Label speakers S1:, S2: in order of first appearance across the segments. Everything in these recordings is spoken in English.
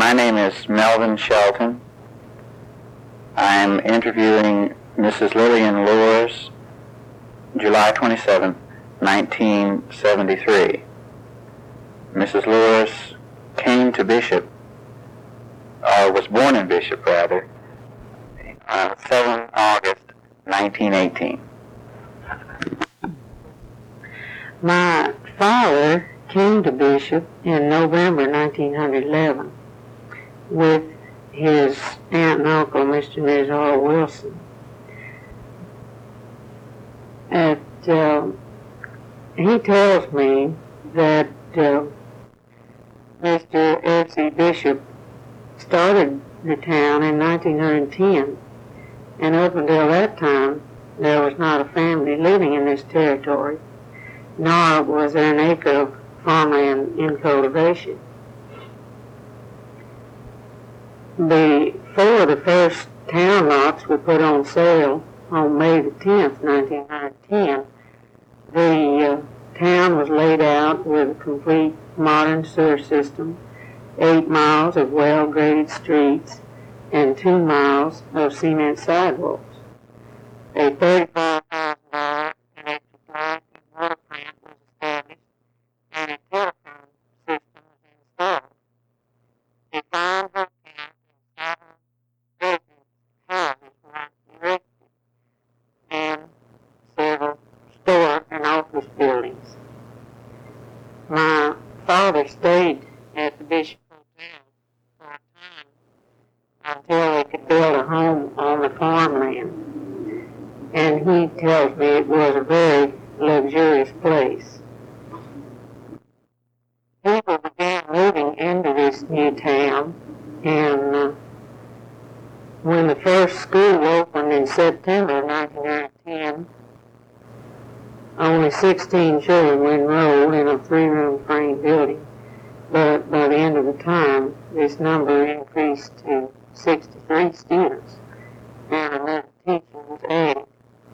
S1: My name is Melvin Shelton. I'm interviewing Mrs. Lillian Lewis, July 27, 1973. Mrs. Lewis came to Bishop, or was born in Bishop rather, on 7 August 1918.
S2: My father came to Bishop in November 1911 with his aunt and uncle, Mr. and Mrs. R. Wilson. He tells me that Mr. F.C. Bishop started the town in 1910, and up until that time there was not a family living in this territory, nor was there an acre of farmland in cultivation. Before the first town lots were put on sale on May the 10th, 1910, the town was laid out with a complete modern sewer system, 8 miles of well-graded streets, and 2 miles of cement sidewalks. A $35,000 electric light and water plant was established, and a telephone system was installed. A fine hotel and 7 vacant houses were erected, and several store and office buildings. My father stayed at the Bishop Hotel for a time until they could build a home on the farmland. And he tells me it was a very luxurious place. People began moving into this new town, and when the first school opened in September 1910, only 16 children were enrolled in a 3-room frame building. But by the end of the time, this number increased to 63 students, and another teacher was added.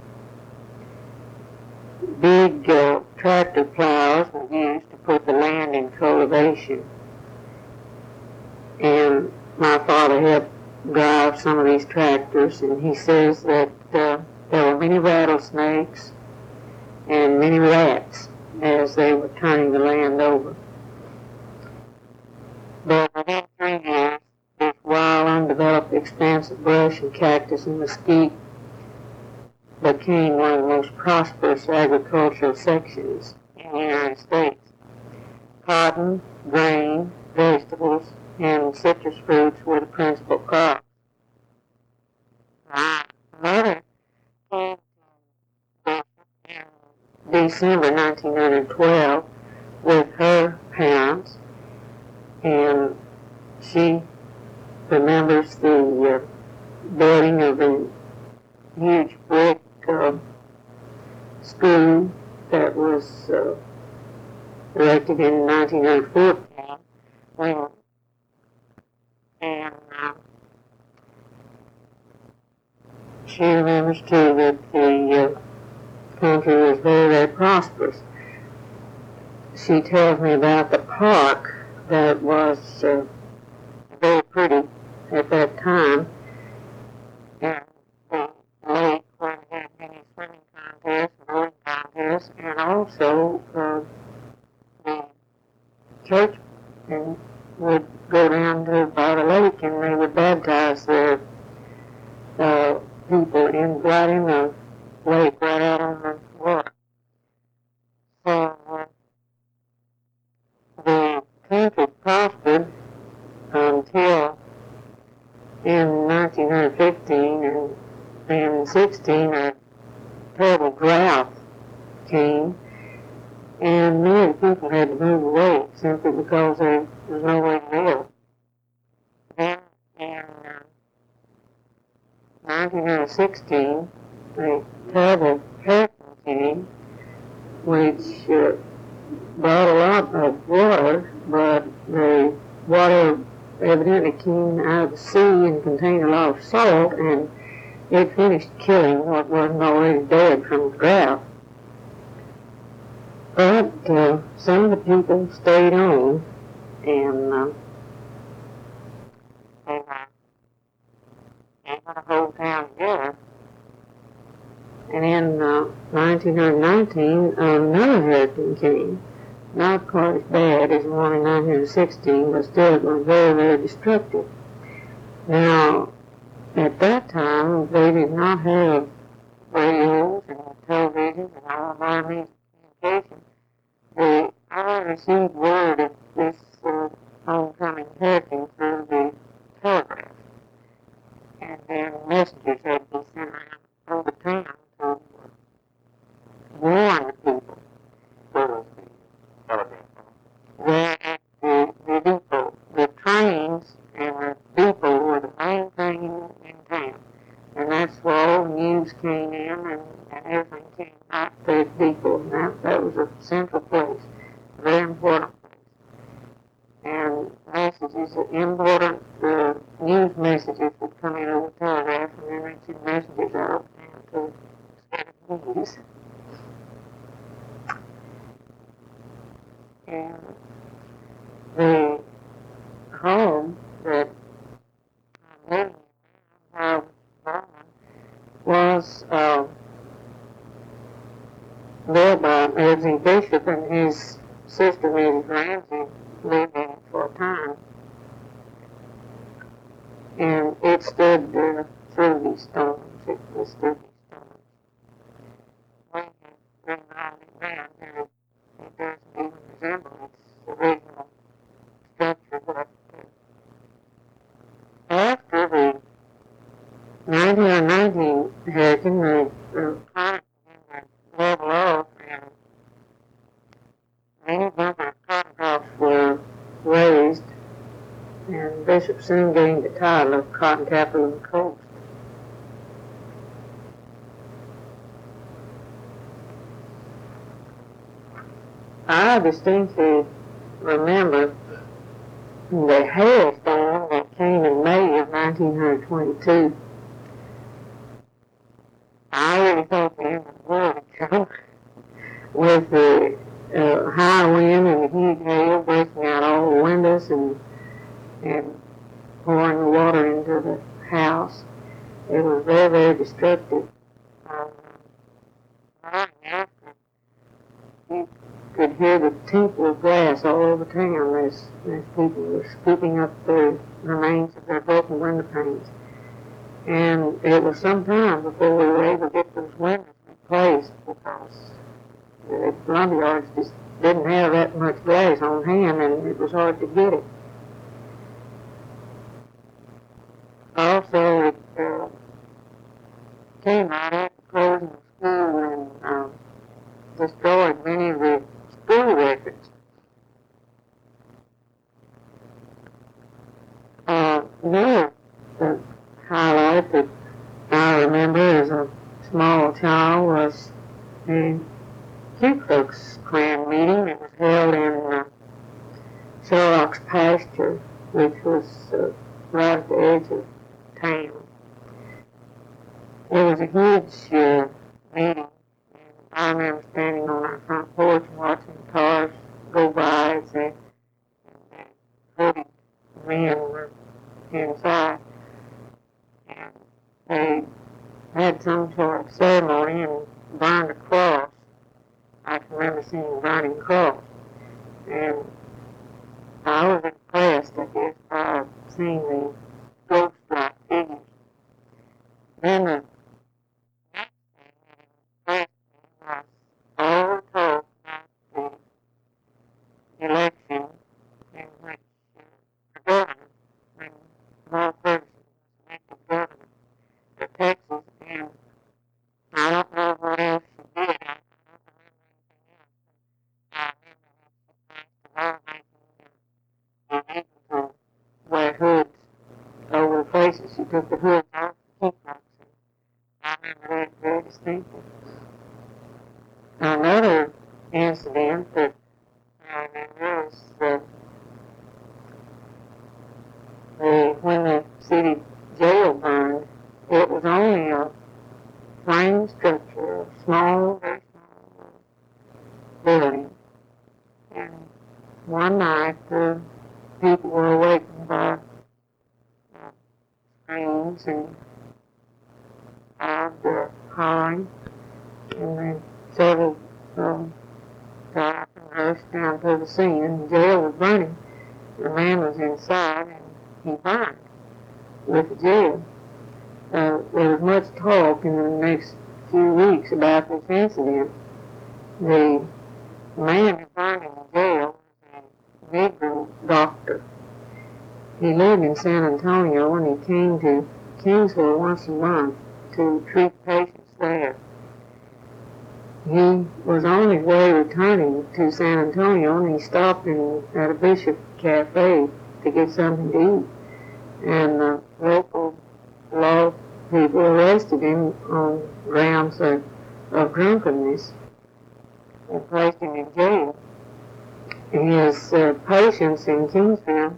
S2: Big tractor plows were used to put the land in cultivation, and my father helped drive some of these tractors, and he says that there were many rattlesnakes and many rats as they were turning the land over. But within 3 years, this wild, undeveloped expanse of brush and cactus and mesquite became one of the most prosperous agricultural sections in the United States. Cotton, grain, vegetables, and citrus fruits were the principal crops. My mother came to in December 1912 with her parents, and she remembers the building of a huge brick school that was erected in 1914, and she remembers too that the country was very, very prosperous. She tells me about the park that was very pretty at that time, and the lake where they had many swimming contests, rowing contests, and also the church would go down to by the lake, and they would baptize their people right in the lake, right out on the water. So the country prospered until in 1915 and 16 a terrible drought came, and many people had to move away simply because there was no way to live. Then in 1916, a terrible hurricane came, which brought a lot of water, but the water evidently came out of the sea and contained a lot of salt, and it finished killing what wasn't already dead from the drought. But some of the people stayed on, and 1919, another hurricane came. Not quite as bad as the one in 1916, but still it was very, very destructive. Now, at that time, they did not have radios and television and all of our means of communication. They all received word of this oncoming hurricane through the telegraph. And then messages had been sent around over town to warn the people. That the depot, the trains and the depot were the main thing in town. And that's where all the news came in and everything came out to the depot. And that was a central place, a very important place. And messages, important news messages would come in over the telegraph, and then they'd send messages out to spread the news. And the home that I'm living in now, was built by Elsie Bishop, and his sister, Mrs. Ramsey, lived in it for a time. And it stood through these storms. It withstood these storms. We have remodeled it now, and it doesn't even resemble its original structure. But after the 1919 hurricane, the climate began to level off, and many number of cotton crops were raised, and Bishop soon gained the title of cotton capital of the coast. I distinctly remember the hailstorm that came in May of 1922. I really thought the end of the world had come with the high wind and the huge hail breaking out all the windows and pouring the water into the house. It was very, very destructive. Right after, you could hear the tinkle of glass all over town as people were scooping up the remains of their broken window panes. And it was some time before we were able to get those windows replaced because the lumberyards just didn't have that much glass on hand, and it was hard to get it. Also, it came right after closing the school and destroyed many of the school records. Another highlight that I remember as a small child was the Ku Klux Klan meeting that was held in Sherlock's pasture, which was right at the edge of town. It was a huge meeting, and I remember standing on our front porch and watching the cars go by as the hooded men were inside. And they had some sort of ceremony and burned a cross. I can remember seeing a burning cross. And I was impressed, I guess, by seeing the ghost-like figures. Then the next thing that impressed me was all the talk about the election in which the governor, when Mark Ferguson was elected governor of Texas, and I don't know what else she did. I don't remember anything else. I remember that she passed the law making able to wear hoods over the faces. She took the hoods off the Ku Klux, and I remember that very distinctly. Another incident that I remember is when the city jail burned. It was only a frame structure, a small, very small building. And one night, the people were awakened by screams and loud hollering. And the rushed down to the scene, and the jail was burning. The man was inside, and he burned with the jail. There was much talk in the next few weeks about this incident. The man who burned in the jail was a Negro doctor. He lived in San Antonio, and he came to Kingsville once a month to treat patients there. He was on his way returning to San Antonio, and he stopped at a Bishop Cafe to get something to eat. And the local law people arrested him on grounds of drunkenness and placed him in jail. His patients in Kingsville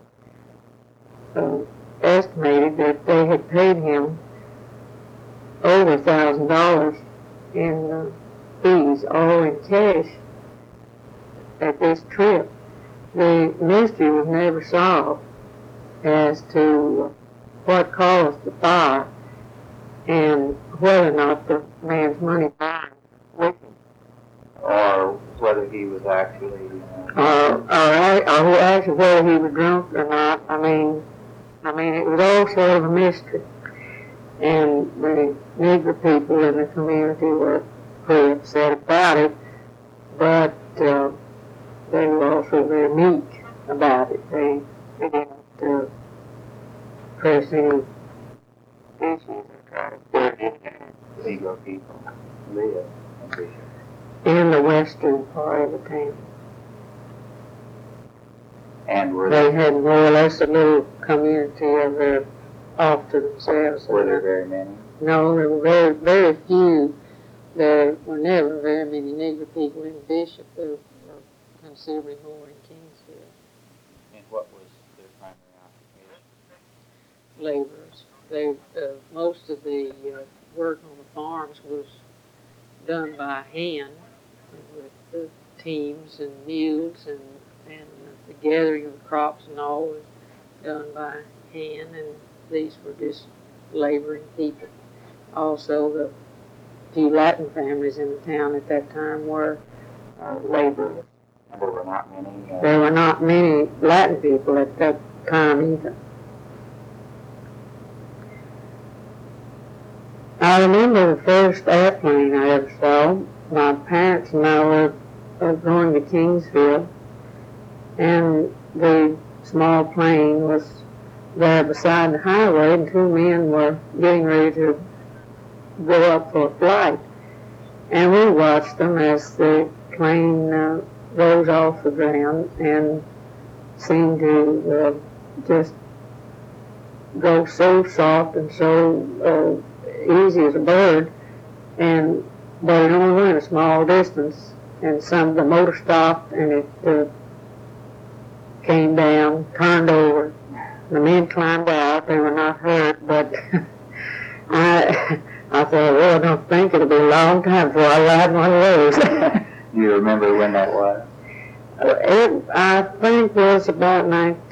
S2: estimated that they had paid him over $1,000 in fees, all in cash, at this trip. The mystery was never solved as to what caused the fire and whether or not the man's money burned with him.
S1: Or whether he was actually...
S2: Or actually whether he was drunk or not. I mean, it was all sort of a mystery. And the Negro people in the community were pretty upset about it, but they were also very meek about it. They didn't press any issues or try to put it in
S1: Negro people live in Bishop.
S2: in the western part of the town.
S1: And were
S2: They had more or less a little community of their off to themselves.
S1: were there very many?
S2: No, there were very, very few. There were never very many Negro people in Bishop. There were considerably more in Kingsville.
S1: And what was their primary occupation?
S2: Laborers. Most of the work on the farms was done by hand with the teams and mules, and the gathering of the crops and all was done by hand, and these were just laboring people. Also, the few Latin families in the town at that time were laborers.
S1: And there were not many...
S2: There were not many Latin people at that time either. I remember the first airplane I ever saw. My parents and I were going to Kingsville, and the small plane was there beside the highway, and two men were getting ready to go up for a flight. And we watched them as the plane rose off the ground and seemed to just go so soft and so easy as a bird, but it only went a small distance, and the motor stopped, and it came down, turned over. The men climbed out. They were not hurt, but I thought, well, I don't think it'll be a long time before I ride one of those.
S1: Do you remember when that was?
S2: I think it was about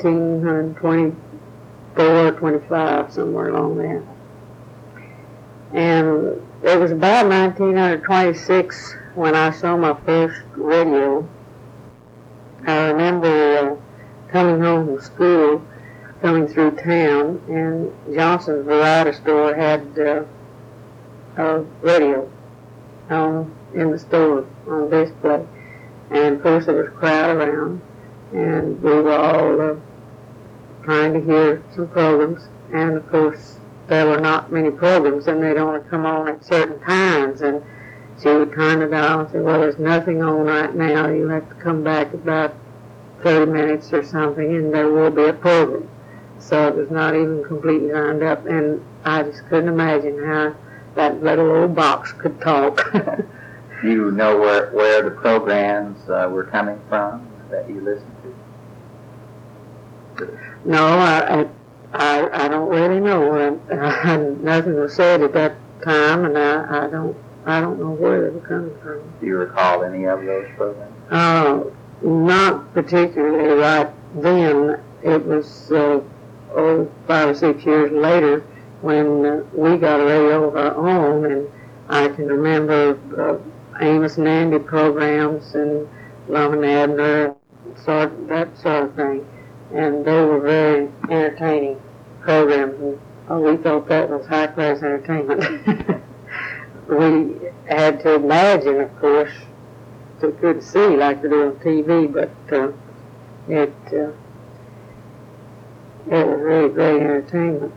S2: 1924, 25, somewhere along there. And it was about 1926 when I saw my first radio. I remember coming home from school, coming through town, and Johnson's Variety Store had a radio in the store on display. And of course there was a crowd around, and we were all trying to hear some programs, and of course there were not many programs, and they'd only come on at certain times, and she would turn it on and say, well, there's nothing on right now, you have to come back about 30 minutes or something, and there will be a program. So it was not even completely lined up, and I just couldn't imagine how that little old box could talk.
S1: Do you know where the programs were coming from that you listened to?
S2: No, I don't really know. Nothing was said at that time, and I don't know where they were coming from.
S1: Do you recall any of those programs?
S2: Not particularly right then. It was 5 or 6 years later when we got a radio of our own, and I can remember Amos and Andy programs and Lum and Abner, that sort of thing. And they were very entertaining programs. And we thought that was high-class entertainment. We had to imagine, of course, so couldn't see like they do on TV, but it was really great entertainment.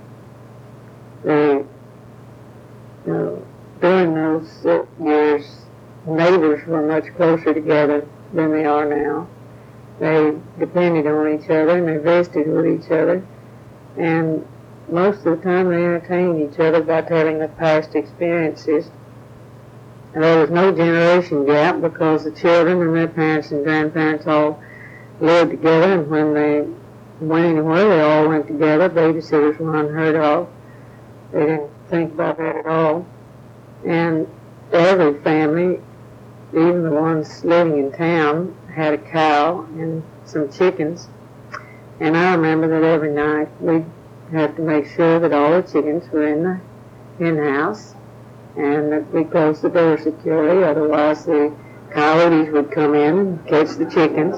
S2: During those years, neighbors were much closer together than they are now. They depended on each other and they visited with each other, and most of the time they entertained each other by telling of past experiences. And there was no generation gap because the children and their parents and grandparents all lived together, and when they went anywhere, they all went together. Babysitters were unheard of. They didn't think about that at all. And every family, even the ones living in town, had a cow and some chickens. And I remember that every night we had to make sure that all the chickens were in the hen house, and that we closed the door securely, otherwise the coyotes would come in and catch the chickens.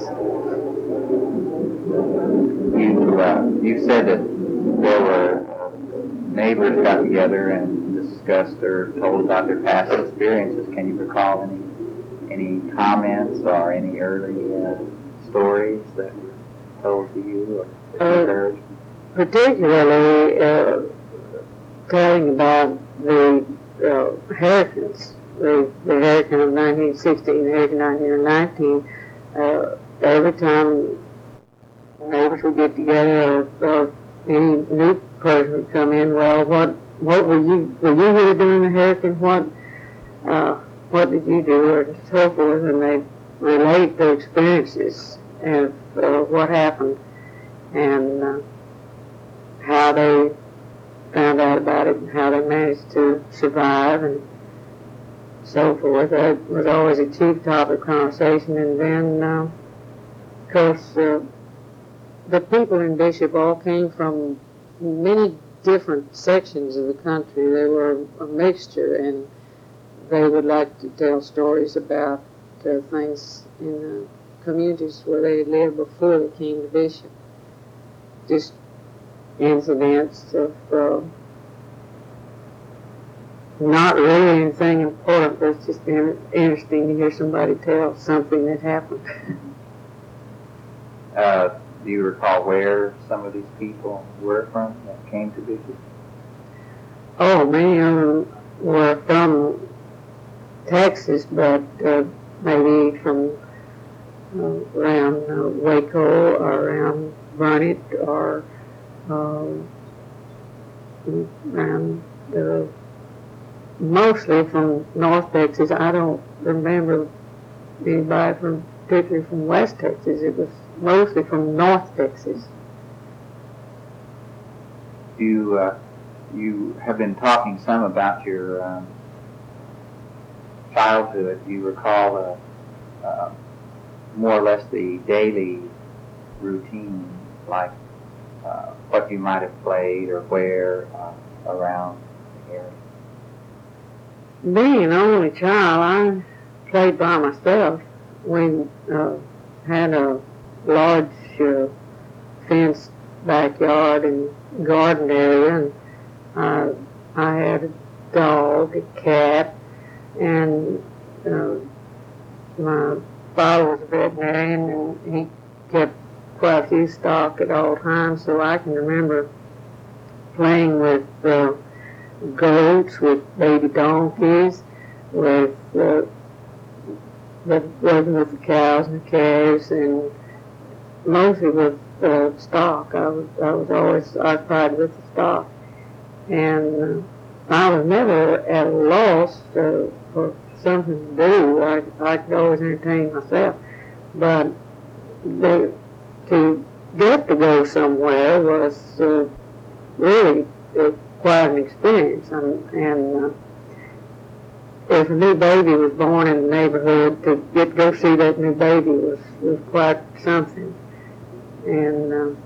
S1: You said that there were neighbors got together and discussed or told about their past experiences. Can you recall any comments or any early stories that were told to you or encouraged?
S2: Particularly telling about the hurricanes, the hurricane of 1916, the hurricane of 1919. Every time neighbors would get together, or any new person would come in, well, what were you here during the hurricane? What did you do, and so forth, and they relate their experiences of what happened and how they found out about it and how they managed to survive and so forth. That was always a chief topic of conversation. And then, of course, the people in Bishop all came from many different sections of the country. They were a mixture, and they would like to tell stories about things in the communities where they had lived before they came to Bishop. Just incidents of not really anything important, but it's just interesting to hear somebody tell something that happened.
S1: Do you recall where some of these people were from that came to Bishop?
S2: Oh, many of them were from Texas, but maybe from around Waco or around Burnet or around mostly from North Texas. I don't remember anybody particularly from West Texas. It was mostly from North Texas.
S1: You have been talking some about your childhood. Do you recall more or less the daily routine, like what you might have played or where around the area?
S2: Being an only child, I played by myself. We had a large fenced backyard and garden area, and I had a dog, a cat, and my father was a veterinarian, and he kept quite a few stock at all times, so I can remember playing with goats, with baby donkeys, with the cows and the calves, and mostly with stock. I was always occupied with the stock, and I was never at a loss for something to do. I could always entertain myself, but to get to go somewhere was really quite an experience. And if a new baby was born in the neighborhood, to go see that new baby was quite something. And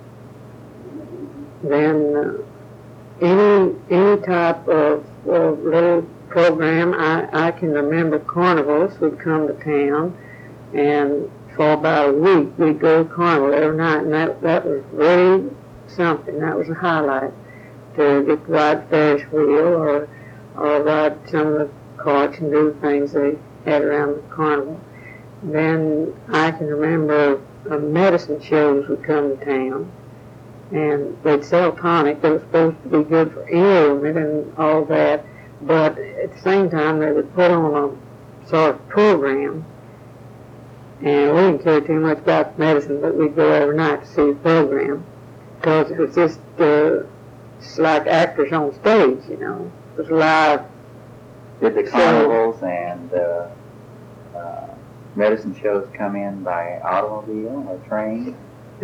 S2: then any type of little program, I can remember carnivals would come to town, and for about a week. We'd go to Carnival every night, and that was really something. That was a highlight, to get to ride Ferris wheel or ride some of the carts and do things they had around the Carnival. Then I can remember medicine shows would come to town, and they'd sell tonic that was supposed to be good for ailment and all that, but at the same time they would put on a sort of program, and we didn't care too much about medicine, but we'd go every night to see the program, because it was just like actors on stage, you know. It was live.
S1: Did the carnivals and medicine shows come in by automobile or train?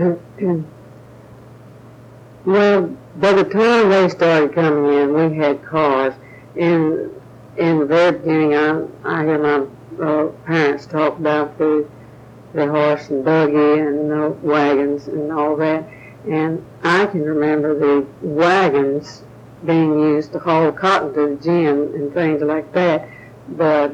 S2: Well, by the time they started coming in, we had cars. In the very beginning, I hear my parents talk about the horse and buggy and the wagons and all that, and I can remember the wagons being used to haul cotton to the gin and things like that, but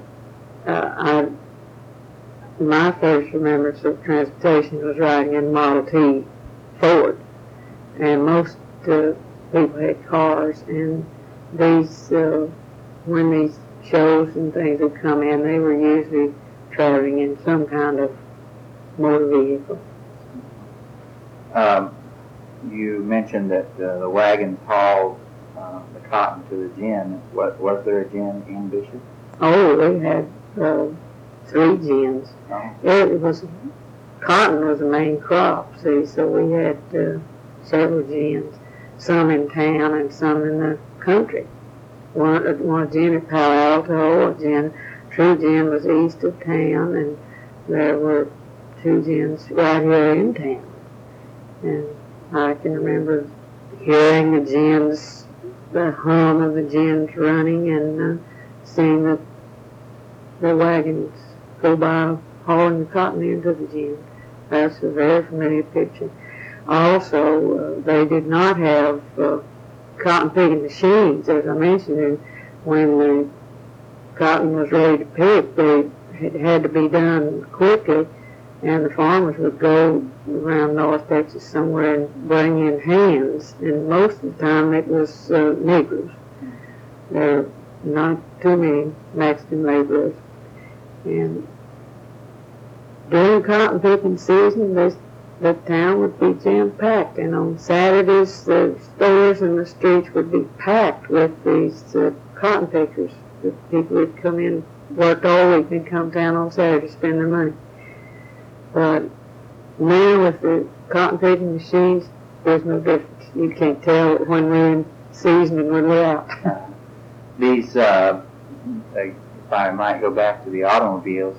S2: my first remembrance of transportation was riding in Model T Ford, and most people had cars, and these when these shows and things would come in, they were usually traveling in some kind of motor vehicle.
S1: You mentioned that the wagons hauled the cotton to the gin. Was there a gin in Bishop?
S2: Oh, they had 3 gins.
S1: Oh.
S2: It was cotton was the main crop, see, so we had several gins, some in town and some in the country. One gin at Palo Alto, a gin, True Gin was east of town, and there were 2 gins right here in town. And I can remember hearing the gins, the hum of the gins running, and seeing the wagons go by hauling the cotton into the gin. That's a very familiar picture. Also, they did not have cotton picking machines, as I mentioned, and when the cotton was ready to pick, it had to be done quickly, and the farmers would go around North Texas somewhere and bring in hands, and most of the time it was Negroes. There were not too many Mexican laborers. And during cotton picking season, the town would be jam-packed, and on Saturdays the stores and the streets would be packed with these cotton pickers. The people would come in, work all week, and come down on Saturday to spend their money. But now with the cotton picking machines, there's no difference. You can't tell when we're in season and when we're out.
S1: These, if I might go back to the automobiles,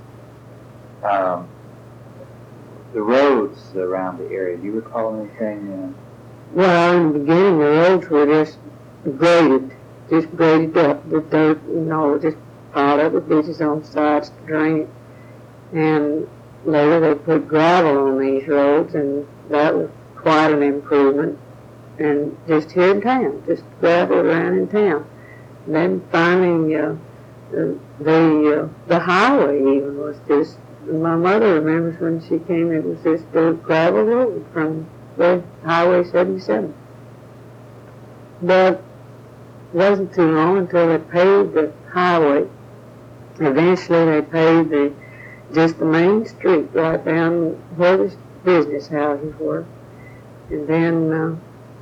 S1: the roads around the area, do you recall anything?
S2: Well, in the beginning, the roads were just graded up. The dirt, just piled up with ditches on the sides to drain it. And later they put gravel on these roads, and that was quite an improvement. And just here in town, just gravel around in town. And then finally, the highway even was just, my mother remembers when she came, it was just a gravel road from the Highway 77. But it wasn't too long until they paved the highway. Eventually they paved just the main street right down where the business houses were. And then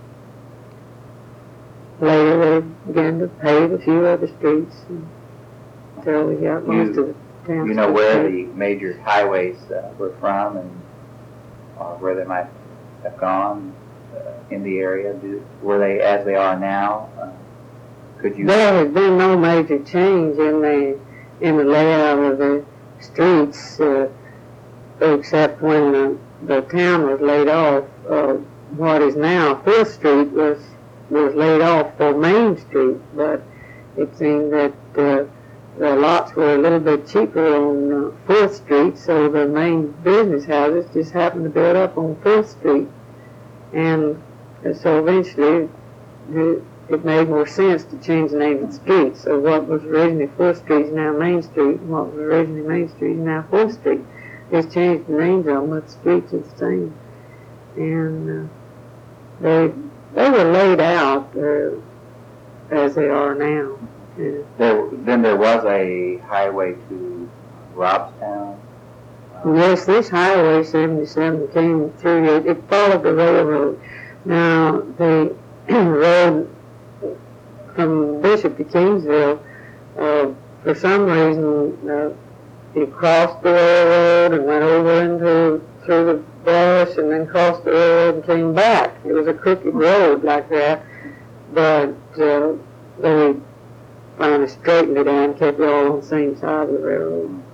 S2: later they began to pave a few other streets until we got most of the town.
S1: You know where the major highways were from, and where they might have gone in the area? Were they as they are now? Could you?
S2: There has been no major change in the layout of the streets, except when the town was laid off. What is now 4th Street was laid off for Main Street, but it seemed that the lots were a little bit cheaper on 4th Street, so the main business houses just happened to build up on 4th Street. And so eventually it made more sense to change the name of the street. So what was originally 4th Street is now Main Street, and what was originally Main Street is now 4th Street. just changed the names on them, but the streets are the same. And they were laid out as they are now.
S1: Then there was a highway to Robstown.
S2: Yes, this Highway 77 came through. It followed the railroad. Now, the road from Bishop to Kingsville, for some reason, it crossed the railroad and went over through the brush and then crossed the railroad and came back. It was a crooked road like that, but they finally straightened it out and kept it all on the same side of the railroad.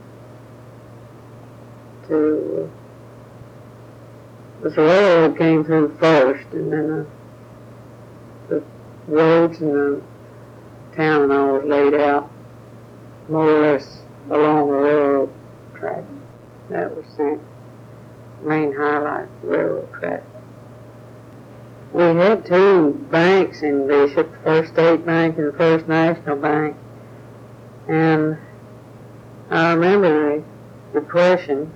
S2: The railroad came through first, and then the roads and the town and all was laid out more or less along the railroad track. That was the main highlight of the railroad track. We had two banks in Bishop, the First State Bank and the First National Bank, and I remember the Depression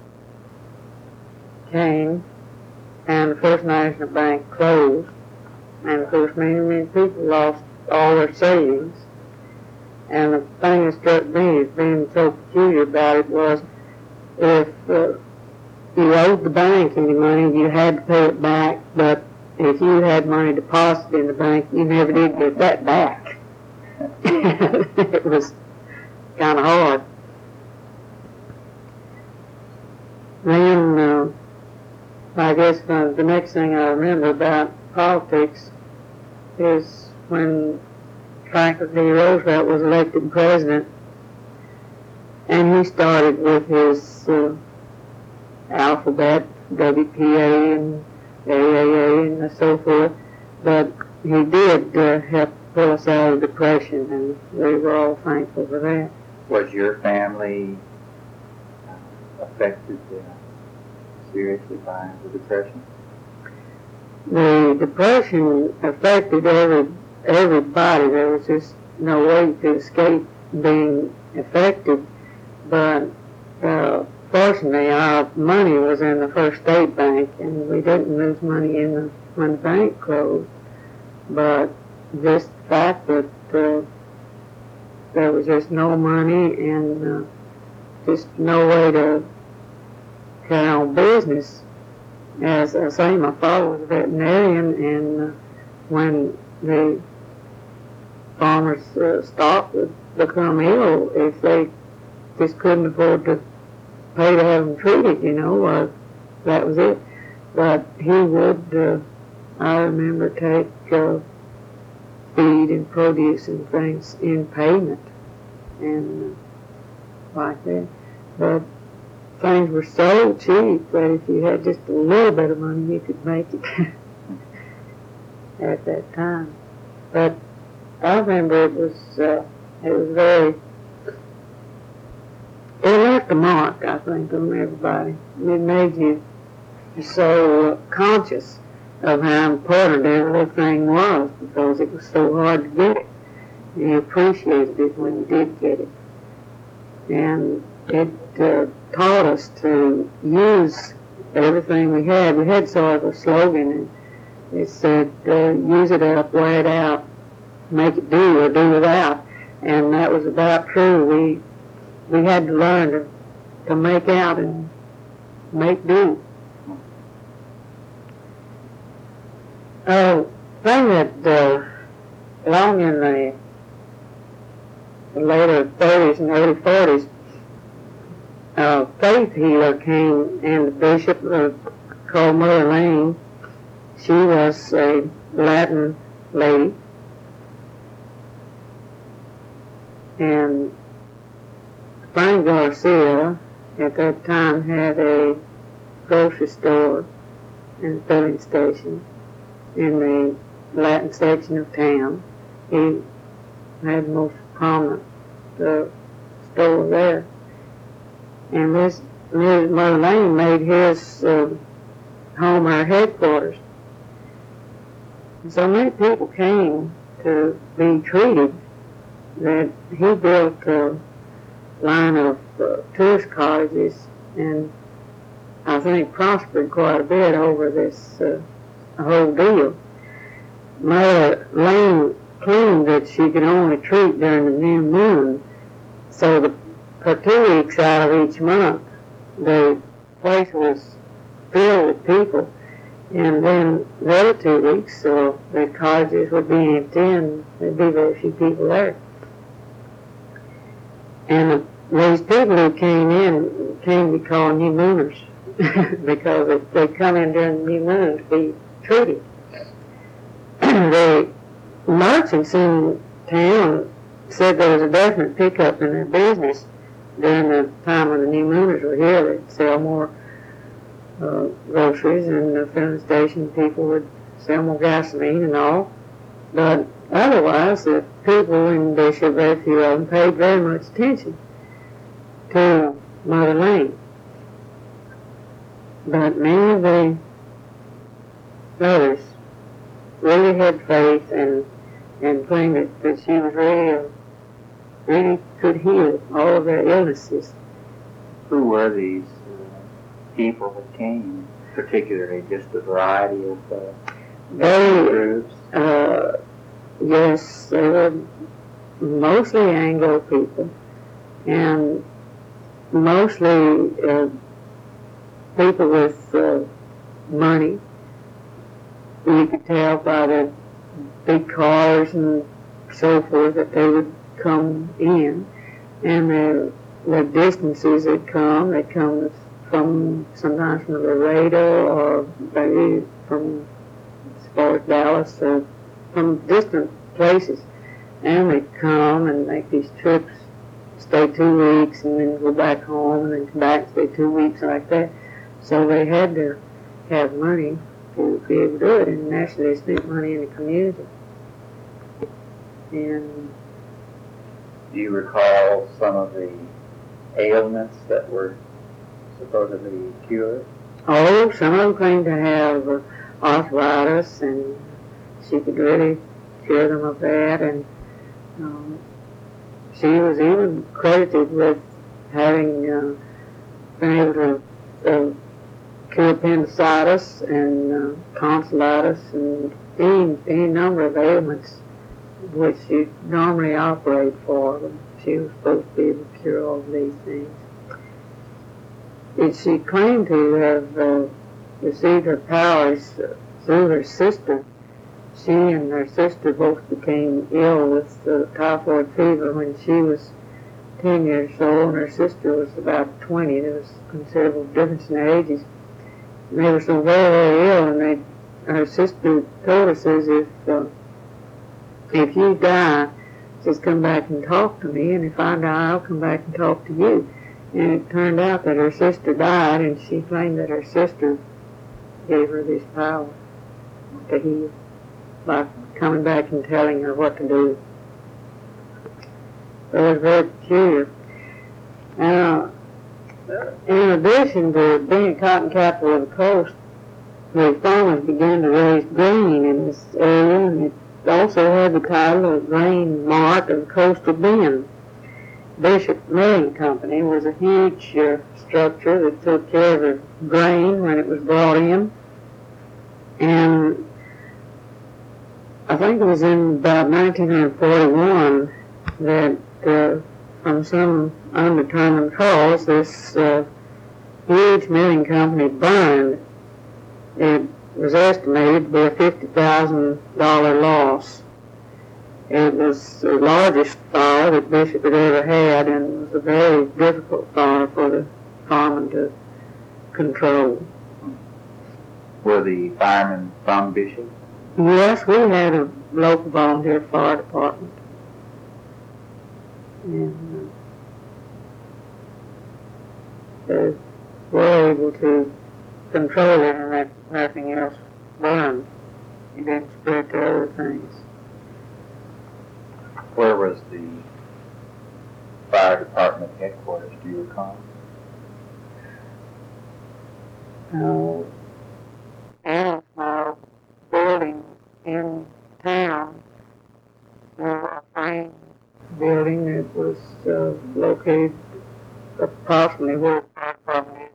S2: came and the First National Bank closed, and of course many people lost all their savings. And the thing that struck me as being so peculiar about it was if you owed the bank any money, you had to pay it back, but if you had money deposited in the bank, you never did get that back. It was kind of hard. Then, I guess the next thing I remember about politics is when Franklin D. Roosevelt was elected president, and he started with his alphabet, WPA and AAA and so forth, but he did help pull us out of the Depression, and we were all thankful for that.
S1: Was your family affected seriously by the Depression?
S2: The Depression affected everybody. There was just no way to escape being affected, but fortunately our money was in the First State Bank, and we didn't lose money when the bank closed, but just the fact that there was just no money and just no way to carry on business. As I say, my father was a veterinarian, and when the farmers' stock would become ill, if they just couldn't afford to pay to have them treated, that was it. But he would, I remember, take feed and produce and things in payment and like that. But things were so cheap that if you had just a little bit of money, you could make it at that time. But I remember it was very, it left a mark, I think, on everybody. It made you so conscious of how important everything was, because it was so hard to get it. You appreciated it when you did get it. And it taught us to use everything we had. We had sort of a slogan, and it said, use it up, wear it out, make it do or do without. And that was about true. We had to learn to make out and make do. Thing that along in the later 30s and early 40s, Faith Healer came, and the bishop called Mother Lane. She was a Latin lady, and Frank Garcia at that time had a grocery store and filling station in the Latin section of town. He had the most prominent store there. And Ms. Mother Lane made his home our headquarters. And so many people came to be treated that he built a line of tourist cottages and I think prospered quite a bit over this whole deal. Mother Lane claimed that she could only treat during the new moon, so for 2 weeks out of each month, the place was filled with people, and then the other 2 weeks, so the cottages would be empty and there'd be very few people there. And these people who came in came to be called new mooners because they come in during the new moon to be treated. The merchants in town said there was a definite pickup in their business during the time when the new mooners were here. They'd sell more groceries, and the filling station people would sell more gasoline and all. But otherwise, the people in Bishop, very few of them, paid very much attention to Mother Lane. But many of the others really had faith and claimed that she was really could heal all of their illnesses.
S1: Who were these people that came, particularly? Just a variety of groups?
S2: Yes, they were mostly Anglo people, and mostly people with money. You could tell by the big cars and so forth that they would come in, and the distances they'd come from sometimes from Laredo or maybe from as far as Dallas or from distant places, and they'd come and make these trips, stay 2 weeks and then go back home and then come back and stay 2 weeks like that. So they had to have money to be able to do it, and naturally they spent money in the community. And
S1: do you recall some of the ailments that were supposedly cured?
S2: oh, some of them claimed to have arthritis, and she could really cure them of that. And she was even credited with having been able to cure appendicitis and tonsillitis and any number of ailments which you normally operate for. But she was supposed to be able to cure all of these things. She claimed to have received her powers through her sister. She and her sister both became ill with typhoid fever when she was 10 years old, and her sister was about 20. There was considerable difference in their ages. And they were so very, very ill, and her sister told us, says, if you die, just come back and talk to me, and if I die, I'll come back and talk to you. And it turned out that her sister died, and she claimed that her sister gave her this power to heal by coming back and telling her what to do. So it was very peculiar. In addition to being a cotton capital of the coast, the farmers began to raise grain in this area, and it also had the title of Grain Mart of Coastal Bend. Bishop Milling Company was a huge structure that took care of the grain when it was brought in. And I think it was in about 1941 that from some undetermined cause, this huge milling company burned. It was estimated to be a $50,000 loss. It was the largest fire that Bishop had ever had, and it was a very difficult fire for the firemen to control.
S1: Were the firemen from Bishop?
S2: Yes, we had a local volunteer fire department. And they were able to control it and let nothing else burn. It didn't spread to other things.
S1: Where was the fire department headquarters, do you recall?
S2: And a building in town, a frame building that was located approximately where the fire department is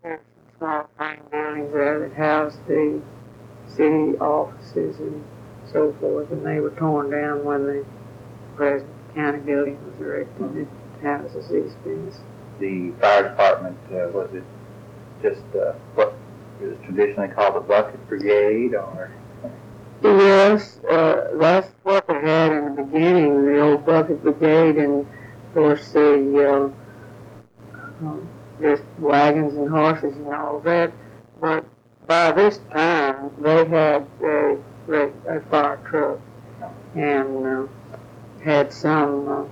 S2: there's some small frame buildings there that house the city offices and so forth, and they were torn down when the present county building was erected. It houses these things.
S1: The fire department, was it just what it was traditionally called the bucket brigade, or?
S2: Yes, that's what they had in the beginning, the old bucket brigade, and of course the just wagons and horses and all that. But by this time, they had a fire truck and had some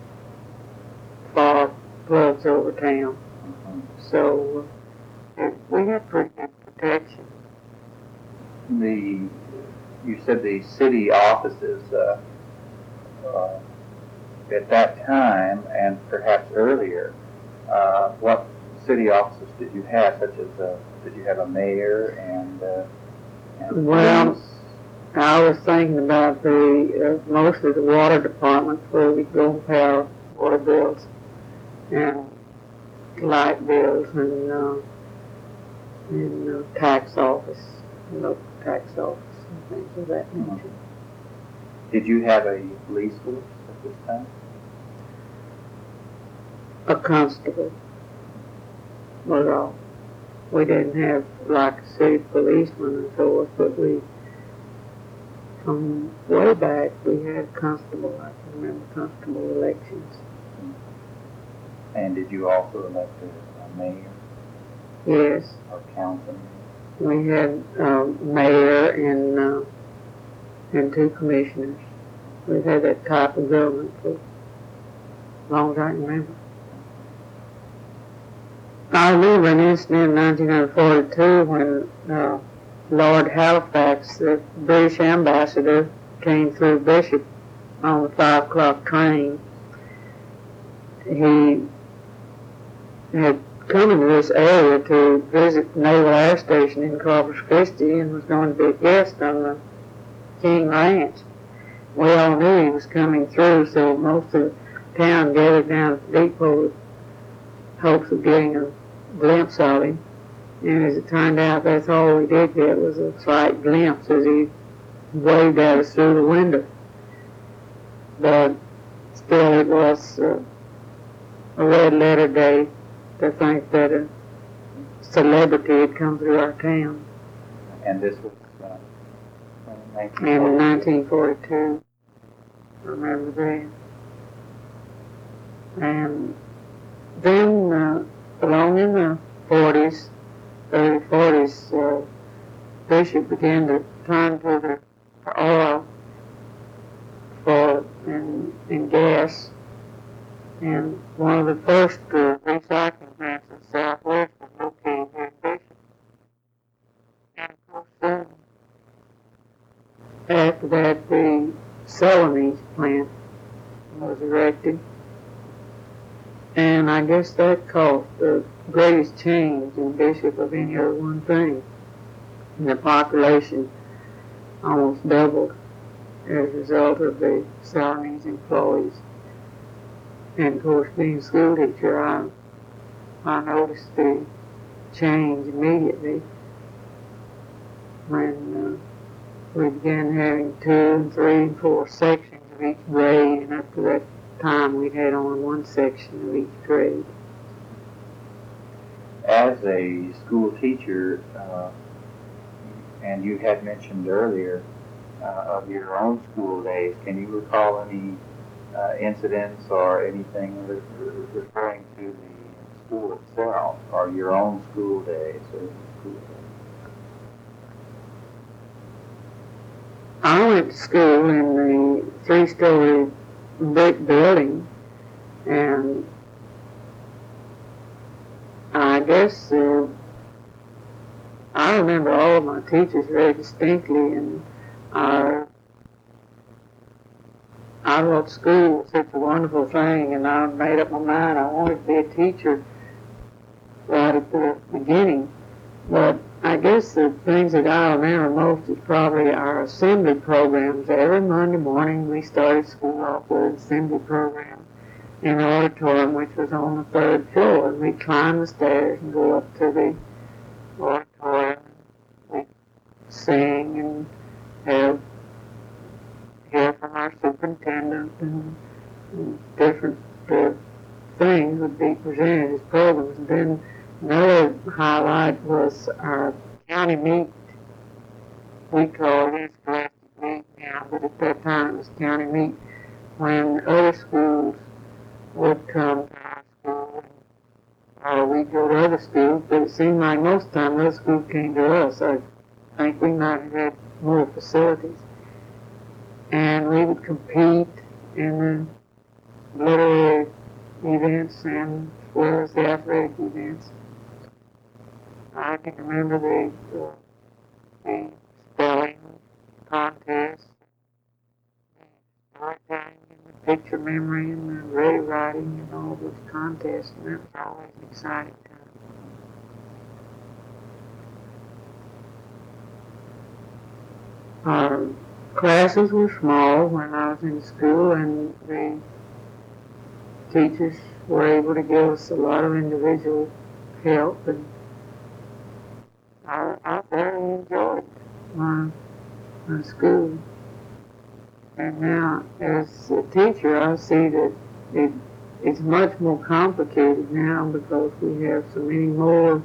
S2: fire plugs over town. So we had pretty good protection.
S1: You said the city offices at that time, and perhaps earlier, what city offices did you have, such as did you have a mayor and
S2: Well,
S1: police?
S2: I was thinking about the mostly the water department where we go and pay our water bills and light bills and tax office, local tax office and things of that nature.
S1: Did you have a police force at this time?
S2: A constable was all. We didn't have like a city policeman and so forth, but we, from way back, we had constable. I can remember constable elections.
S1: And did you also elect a mayor
S2: Yes,
S1: or councilman?
S2: we had mayor and two commissioners. We've had that type of government for as long as I can remember. I remember an incident in 1942 when Lord Halifax, the British ambassador, came through Bishop on the 5 o'clock train. He had come into this area to visit Naval Air Station in Corpus Christi and was going to be a guest on the King Ranch. We all knew he was coming through, so most of the town gathered down at the depot with hopes of getting a glimpse of him. And as it turned out, that's all we did get was a slight glimpse as he waved at us through the window. But still, it was a red letter day to think that a celebrity had come through our town.
S1: And this was
S2: In 1942, I remember that. And then, along in the 40s, early 40s, Bishop began to turn to the oil and gas. And one of the first recycling plants in the Southwest was located here in Bishop. And of course, after that, the Celanese plant was erected. And I guess that caused the greatest change in Bishop of any other one thing. And the population almost doubled as a result of the Celanese employees. And of course, being a school teacher, I noticed the change immediately when we began having 2 and 3 and 4 sections of each grade, and up to that time we'd had only one section of each grade.
S1: As a school teacher, and you had mentioned earlier of your own school days, can you recall any incidents or anything referring to the school itself, or your own school days or school days?
S2: I went to school in the 3-story brick building, and I guess I remember all of my teachers very distinctly, and I thought school was such a wonderful thing, and I made up my mind I wanted to be a teacher right at the beginning. But I guess the things that I remember most is probably our assembly programs. Every Monday morning we started school off with an assembly program. in the auditorium, which was on the 3rd floor. And we'd climb the stairs and go up to the auditorium. We'd sing and hear from our superintendent, and different things would be presented as programs. And then another highlight was our county meet. We call it scholastic meet now, but at that time it was county meet, when other schools would come to our school, or we'd go to other schools, but it seemed like most of the time those schools came to us. I think we might have had more facilities. And we would compete in the literary events and as well as the athletic events. I can remember the spelling contest, the storytelling, and the picture memory, and the ray writing, and all those contests, and that was always an exciting time. Our classes were small when I was in school, and the teachers were able to give us a lot of individual help, and I very enjoyed my school. And now, as a teacher, I see that it's much more complicated now because we have so many more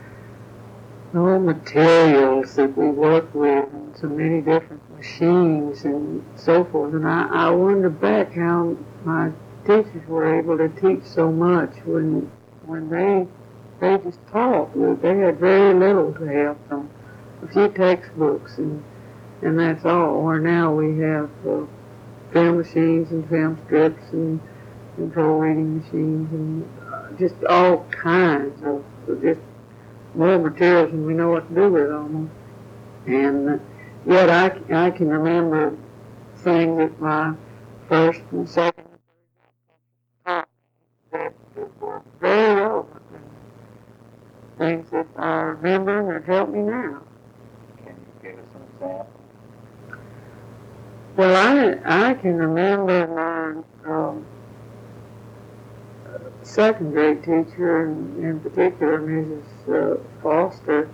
S2: materials that we work with, and so many different machines and so forth. And I wonder back how my teachers were able to teach so much when they just taught. They had very little to help them, a few textbooks, and that's all. Where now we have film machines and film strips and control reading machines and just all kinds of just more materials than we know what to do with almost. And yet I can remember things that my first and second taught that were very relevant, and things that I remember that help me now.
S1: Can you give us an example?
S2: Well, I can remember my second grade teacher, in particular Mrs. Foster.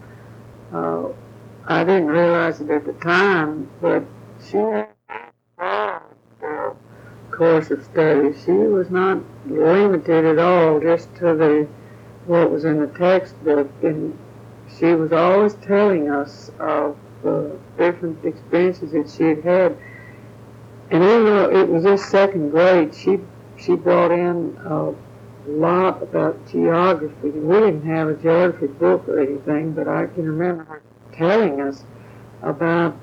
S2: I didn't realize it at the time, but she had a broad course of study. She was not limited at all just to what was in the textbook, and she was always telling us of different experiences that she had had. And even though it was just second grade, she brought in a lot about geography. We didn't have a geography book or anything, but I can remember her telling us about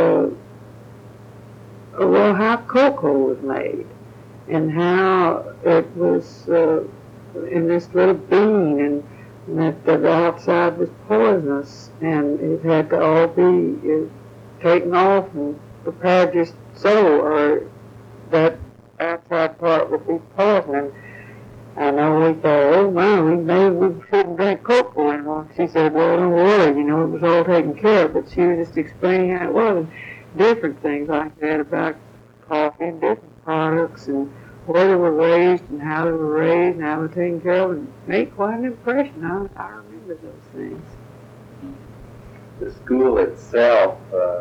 S2: how cocoa was made, and how it was in this little bean, and that the outside was poisonous, and it had to all be taken off and prepared just so, or that outside part would be poison. I know we thought, oh wow, maybe we shouldn't drink cocoa anymore. She said, well, don't worry, it was all taken care of. But she was just explaining how it was, and different things like that about coffee and different products, and where they were raised and how they were raised and how they were taken care of, and made quite an impression. I remember those things.
S1: The school itself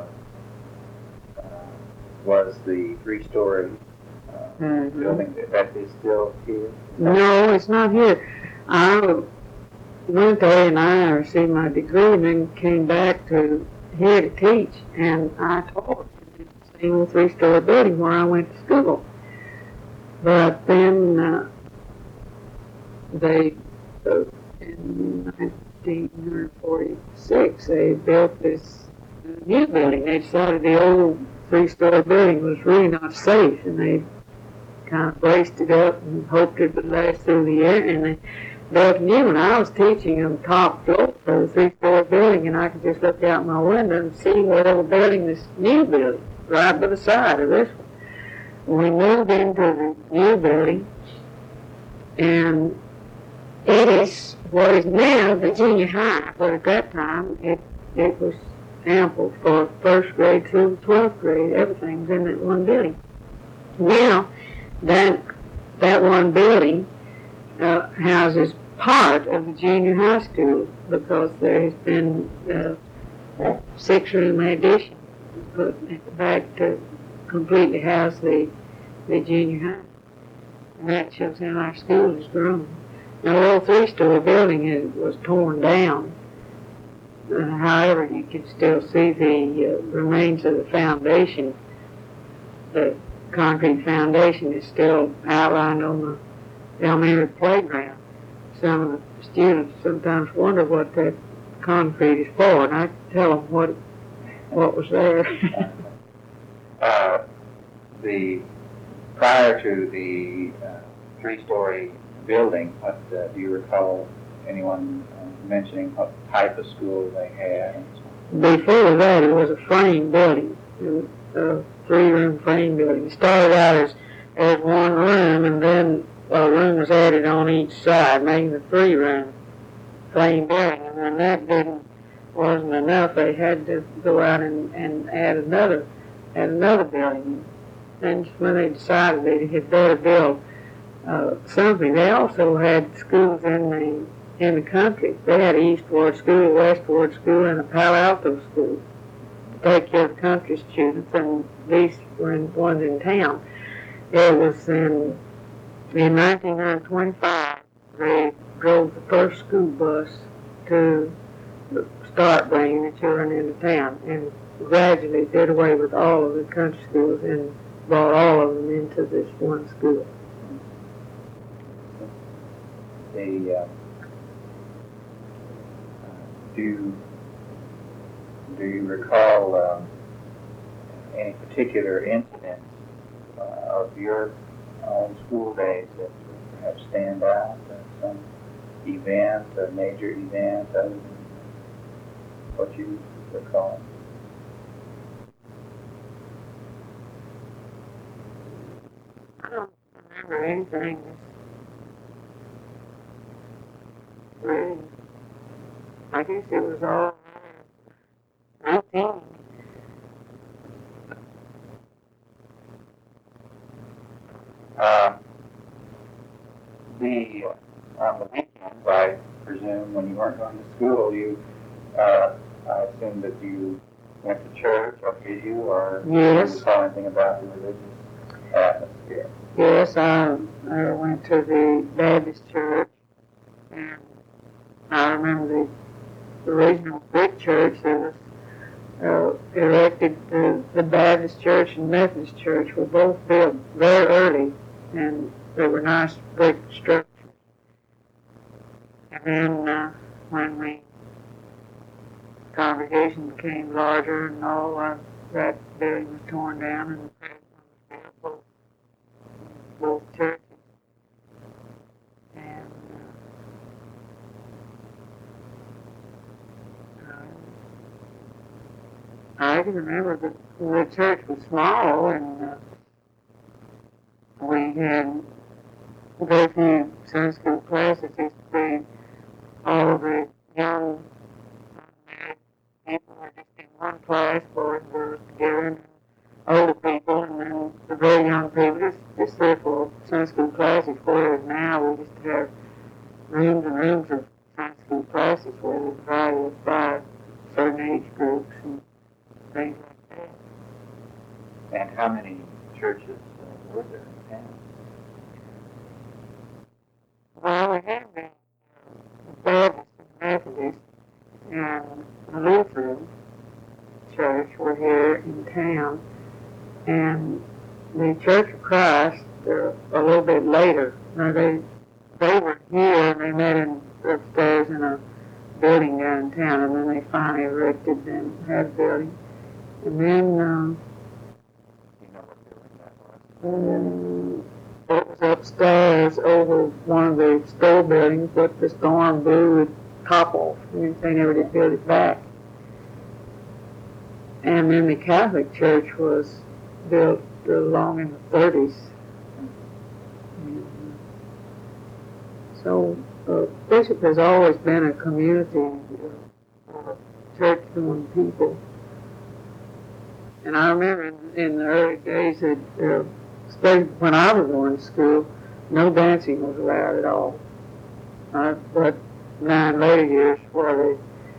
S1: was the three-story building that is still here?
S2: No, it's not here. I went there and I received my degree and then came back to here to teach, and I taught in the same old three-story building where I went to school. But then they, in 1946, they built this new building. They decided the old three-story building was really not safe, and they kind of braced it up and hoped it would last through the year, and they built a new one. I was teaching on top floor for the three-story building, and I could just look out my window and see where they were building this new building, right by the side of this one. We moved into the new building, and it is what is now the junior high, but at that time it was ample for first grade through 12th grade. Everything was in that one building. Now, that that one building houses part of the junior high school because there has been a 6-room addition put at the back to completely house the junior high. And that shows how our school has grown. Now, the old 3-story building was torn down. However, you can still see the remains of the foundation. The concrete foundation is still outlined on the elementary playground. Some of the students sometimes wonder what that concrete is for, and I tell them what was there.
S1: Prior to the 3-story building, what do you recall anyone mentioning what type of school they had?
S2: Before that, it was a frame building, a 3-room frame building. It started out as one room, and then a room was added on each side, making the 3-room frame building. And when that wasn't enough, they had to go out and add another building. And when they decided they had better build something, they also had schools in the country. They had an Eastward School, a Westward School, and a Palo Alto School to take care of the country students, and these were ones in town. It was in 1925, they drove the first school bus to start bringing the children into town, and gradually did away with all of the country schools and brought all of them into this one school.
S1: Do you recall any particular incidents of your own school days that would perhaps stand out? Some event, a major event, other than what you recall?
S2: I don't remember anything. Really, I guess it was all routine.
S1: On the weekends, I presume, when you weren't going to school, I assume that you went to church, or did you, or
S2: Yes.
S1: did you recall anything about the religious atmosphere?
S2: Yes, I went to the Baptist church, and I remember the original brick church that was erected. The Baptist church and Methodist church were both built very early, and they were nice brick structures. And then when the congregation became larger and all, that building was torn down and the both churches. And I can remember that the church was small, and we had very few Sunday school classes. It used to be all of the young married people were just in one class, boys and girls together, and older people, and then the very young people, just 3 or 4 Sunday school classes, whereas now we just have rooms and rooms of Sunday school classes where they're divided by certain age groups and things like that.
S1: And how many churches were there in town?
S2: Well, we had the Baptist and Methodist and Lutheran church were here in town, and the Church of Christ a little bit later. Now they were here and they met upstairs in a building down in town, and then they finally erected and had a building. And then
S1: Do you know what building that was?
S2: it was upstairs over one of the store buildings, but the storm blew the top off. They never did build it back. And then the Catholic Church was built along in the 30s. And so Bishop has always been a community of church-going people. And I remember in the early days that, especially when I was going to school, no dancing was allowed at all. But 9 later years where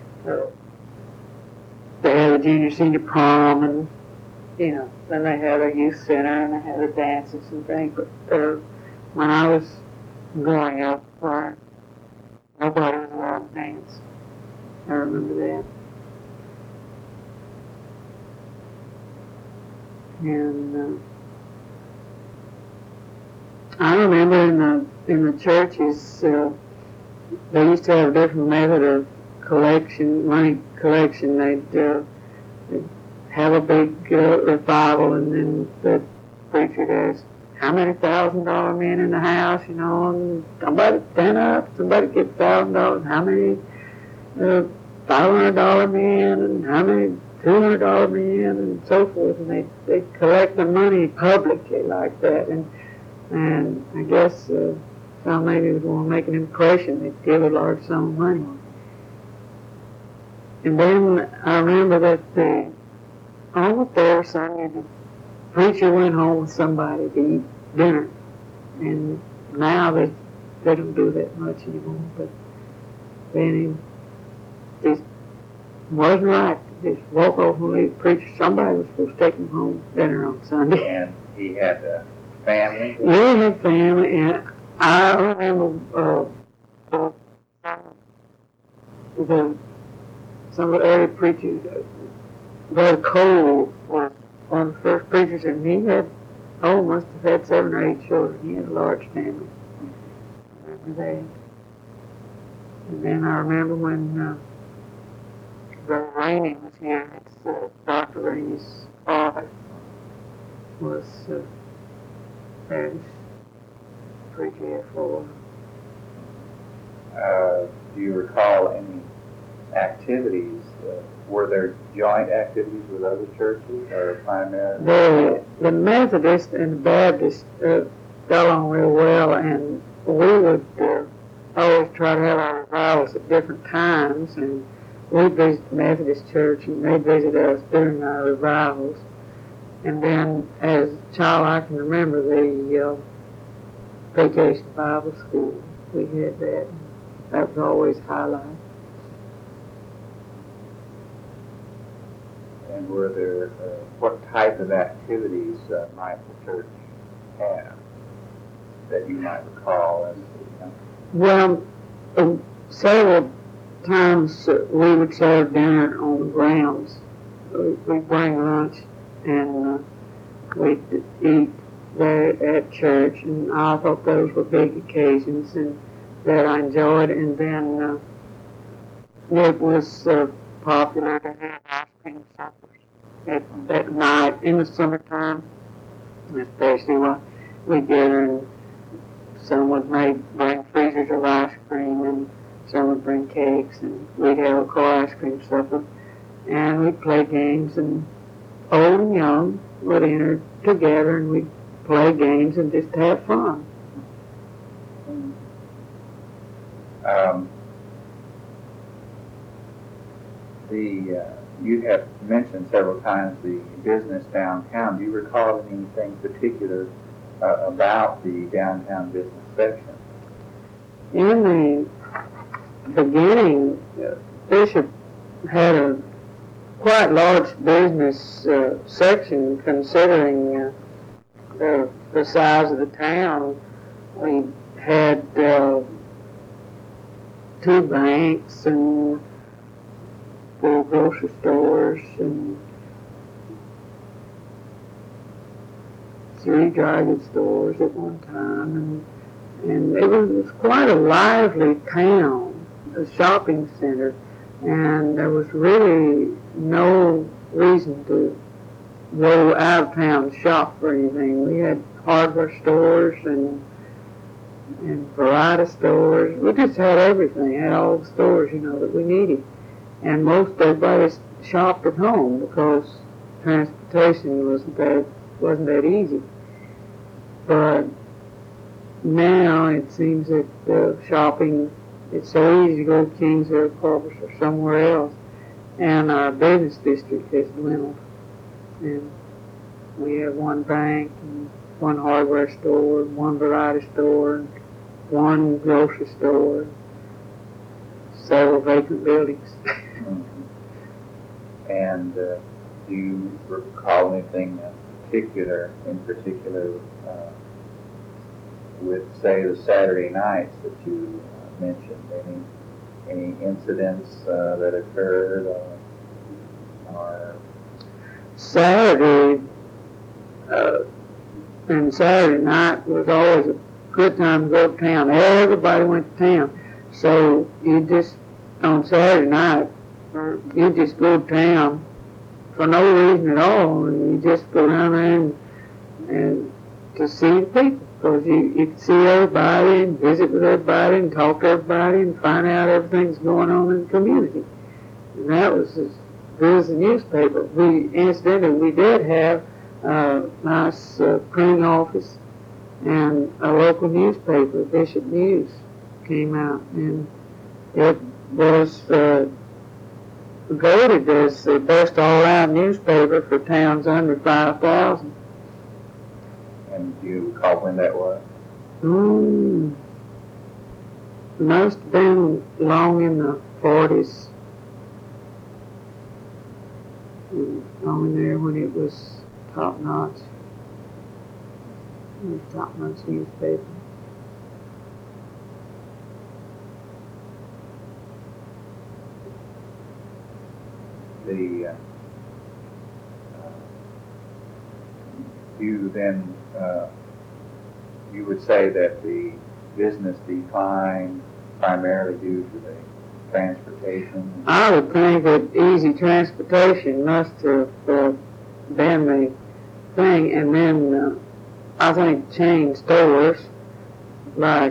S2: they had a junior senior prom, and then they had a youth center and they had a dances and things. But when I was growing up, nobody was allowed to dance. I remember that. And I remember in the churches, they used to have a different method of money collection. They'd have a big revival, and then the preacher asked, how many $1,000 men in the house, and somebody stand up, somebody get $1,000, how many $500 men, and how many $200 men, and so forth, and they'd collect the money publicly like that, and I guess some maybe would want to make an impression, they'd give a large sum of money. And then I remember that on the third Sunday, the preacher went home with somebody to eat dinner. And now they don't do that much anymore. But then he just wasn't right. Just walk off and leave the preacher. Somebody was supposed to take him home dinner on Sunday.
S1: And he had a family?
S2: Yeah, he had family. And I remember some of the early preachers, Brother Cole was one of the first preachers, and he must have had 7 or 8 children. He had a large family. I remember that. And then I remember when Brother Rainey was here, Dr. Rainey's father was parish preacher here for a while.
S1: Do you recall any activities? Were there joint activities with other churches, or primarily?
S2: The Methodist and the Baptist got on real well, and we would always try to have our revivals at different times, and we'd visit the Methodist church, and they'd visit us during our revivals. And then, as a child, I can remember the Vacation Bible School. We had that. That was always a highlight.
S1: And were there, what type of activities might the church have that you might recall?
S2: Well, several times we would serve dinner on the grounds. We'd bring lunch and we'd eat there at church, and I thought those were big occasions and that I enjoyed. And then it was popular to have ice cream suppers at night in the summertime, especially when we'd gather and some would bring freezers of ice cream, and some would bring cakes, and we'd have a core ice cream supper, and we'd play games, and old and young would enter together, and we'd play games and just have fun.
S1: You have mentioned several times the business downtown. Do you recall anything particular about the downtown business section?
S2: In the beginning, Bishop had a quite large business section, considering the size of the town. We had 2 banks and 4 grocery stores and 3 dry goods stores at one time, and it was quite a lively town, a shopping center, and there was really no reason to go out of town to shop for anything. We had hardware stores and variety stores. We just had everything, had all the stores, that we needed. And most everybody shopped at home because transportation wasn't that easy. But now it seems that shopping, it's so easy to go to Kingsville, Corpus, or somewhere else, and our business district has dwindled. And we have 1 bank and one hardware store, one variety store, one grocery store, several vacant buildings.
S1: Mhm. And do you recall anything in particular, with, say, the Saturday nights that you mentioned? Any incidents that occurred, or
S2: Saturday, and Saturday night was always a good time to go to town. Everybody went to town. So you just, on Saturday night, you just go to town for no reason at all. And you just go down there and to see the people. Because you can see everybody and visit with everybody and talk to everybody and find out everything's going on in the community. And that was as good as the newspaper. We did have a nice printing office, and a local newspaper, Bishop News, came out, and it was voted as the best all-around newspaper for towns under 5,000.
S1: and do you recall when that was?
S2: Must have been long in the 40s. Long in there when it was top-notch. Top-notch newspaper.
S1: You then, you would say that the business declined primarily due to the transportation?
S2: I would think that easy transportation must have been the thing, and then I think chain stores like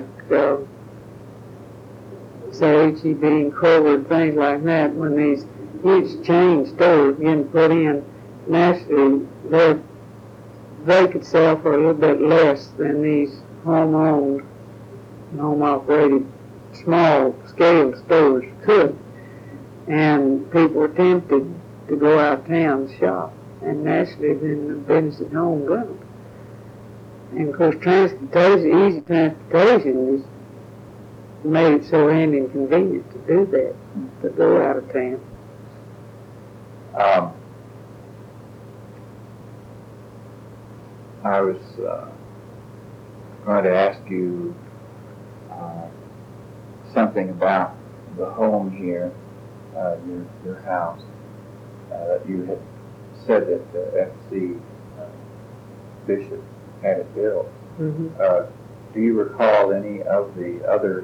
S2: say H-E-B and Kroger and things like that, when these huge chain stores getting put in, naturally they could sell for a little bit less than these home-owned, home-operated, small-scale stores could. And people were tempted to go out of town and shop. And naturally, then the business at home grew. And of course, transportation, easy transportation, is made it so handy and convenient to do that, to go out of town.
S1: I was going to ask you something about the home here, your house. You had said that the F.C. Bishop had it built.
S2: Mm-hmm.
S1: Do you recall any of the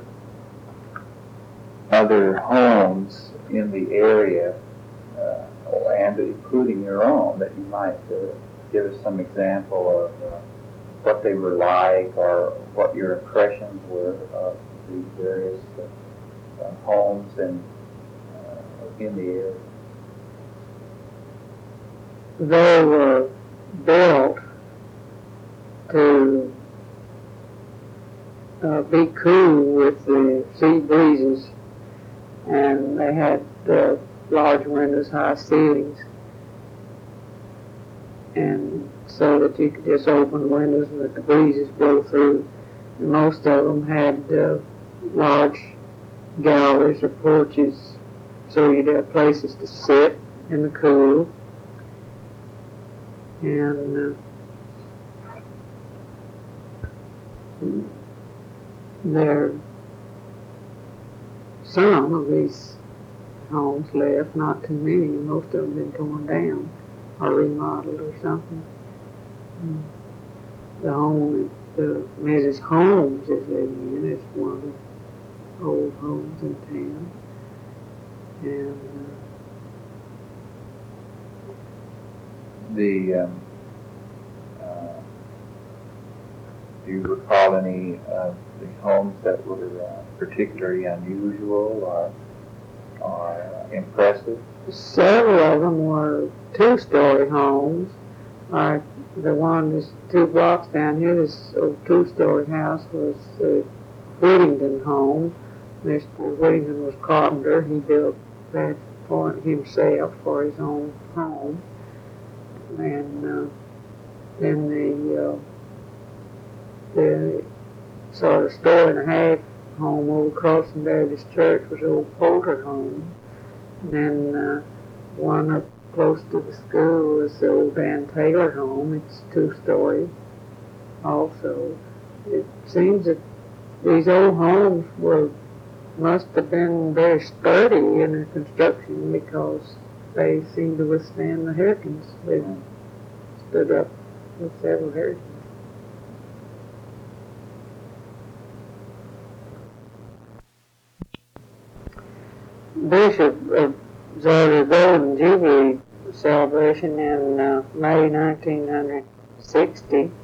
S1: other homes in the area, and including your own, that you might give us some example of what they were like, or what your impressions were of the various homes and in the area?
S2: They were built to be cool with the sea breezes, and they had large windows, high ceilings, and so that you could just open the windows and let the breezes blow through. And most of them had large galleries or porches, so you'd have places to sit in the cool. And there are some of these homes left, not too many. Most of them been torn down or remodeled or something. The home that Mrs. Holmes is living in is one of the old homes in town. And
S1: do you recall any of the homes that were particularly unusual or impressive?
S2: several of them were two-story homes. Like the one that's 2 blocks down here, this old two-story house was the Whittington home. Mr. Whittington was carpenter. He built that for himself, for his own home. And then the the sort of store and a half home over across from Baptist Church was the old Poulter home. And then one up close to the school was the old Dan Taylor home. It's 2-story also. It seems that these old homes must have been very sturdy in their construction because they seem to withstand the hurricanes. They've stood up with several hurricanes. Bishop observed a Golden Jubilee celebration in May 1960,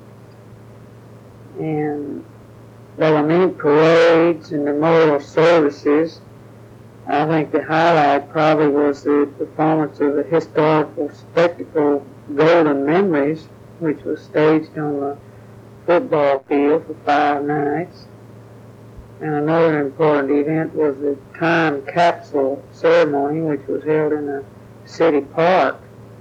S2: and there were many parades and memorial services. I think the highlight probably was the performance of the historical spectacle Golden Memories, which was staged on the football field for 5 nights. And another important event was the time capsule ceremony, which was held in a city park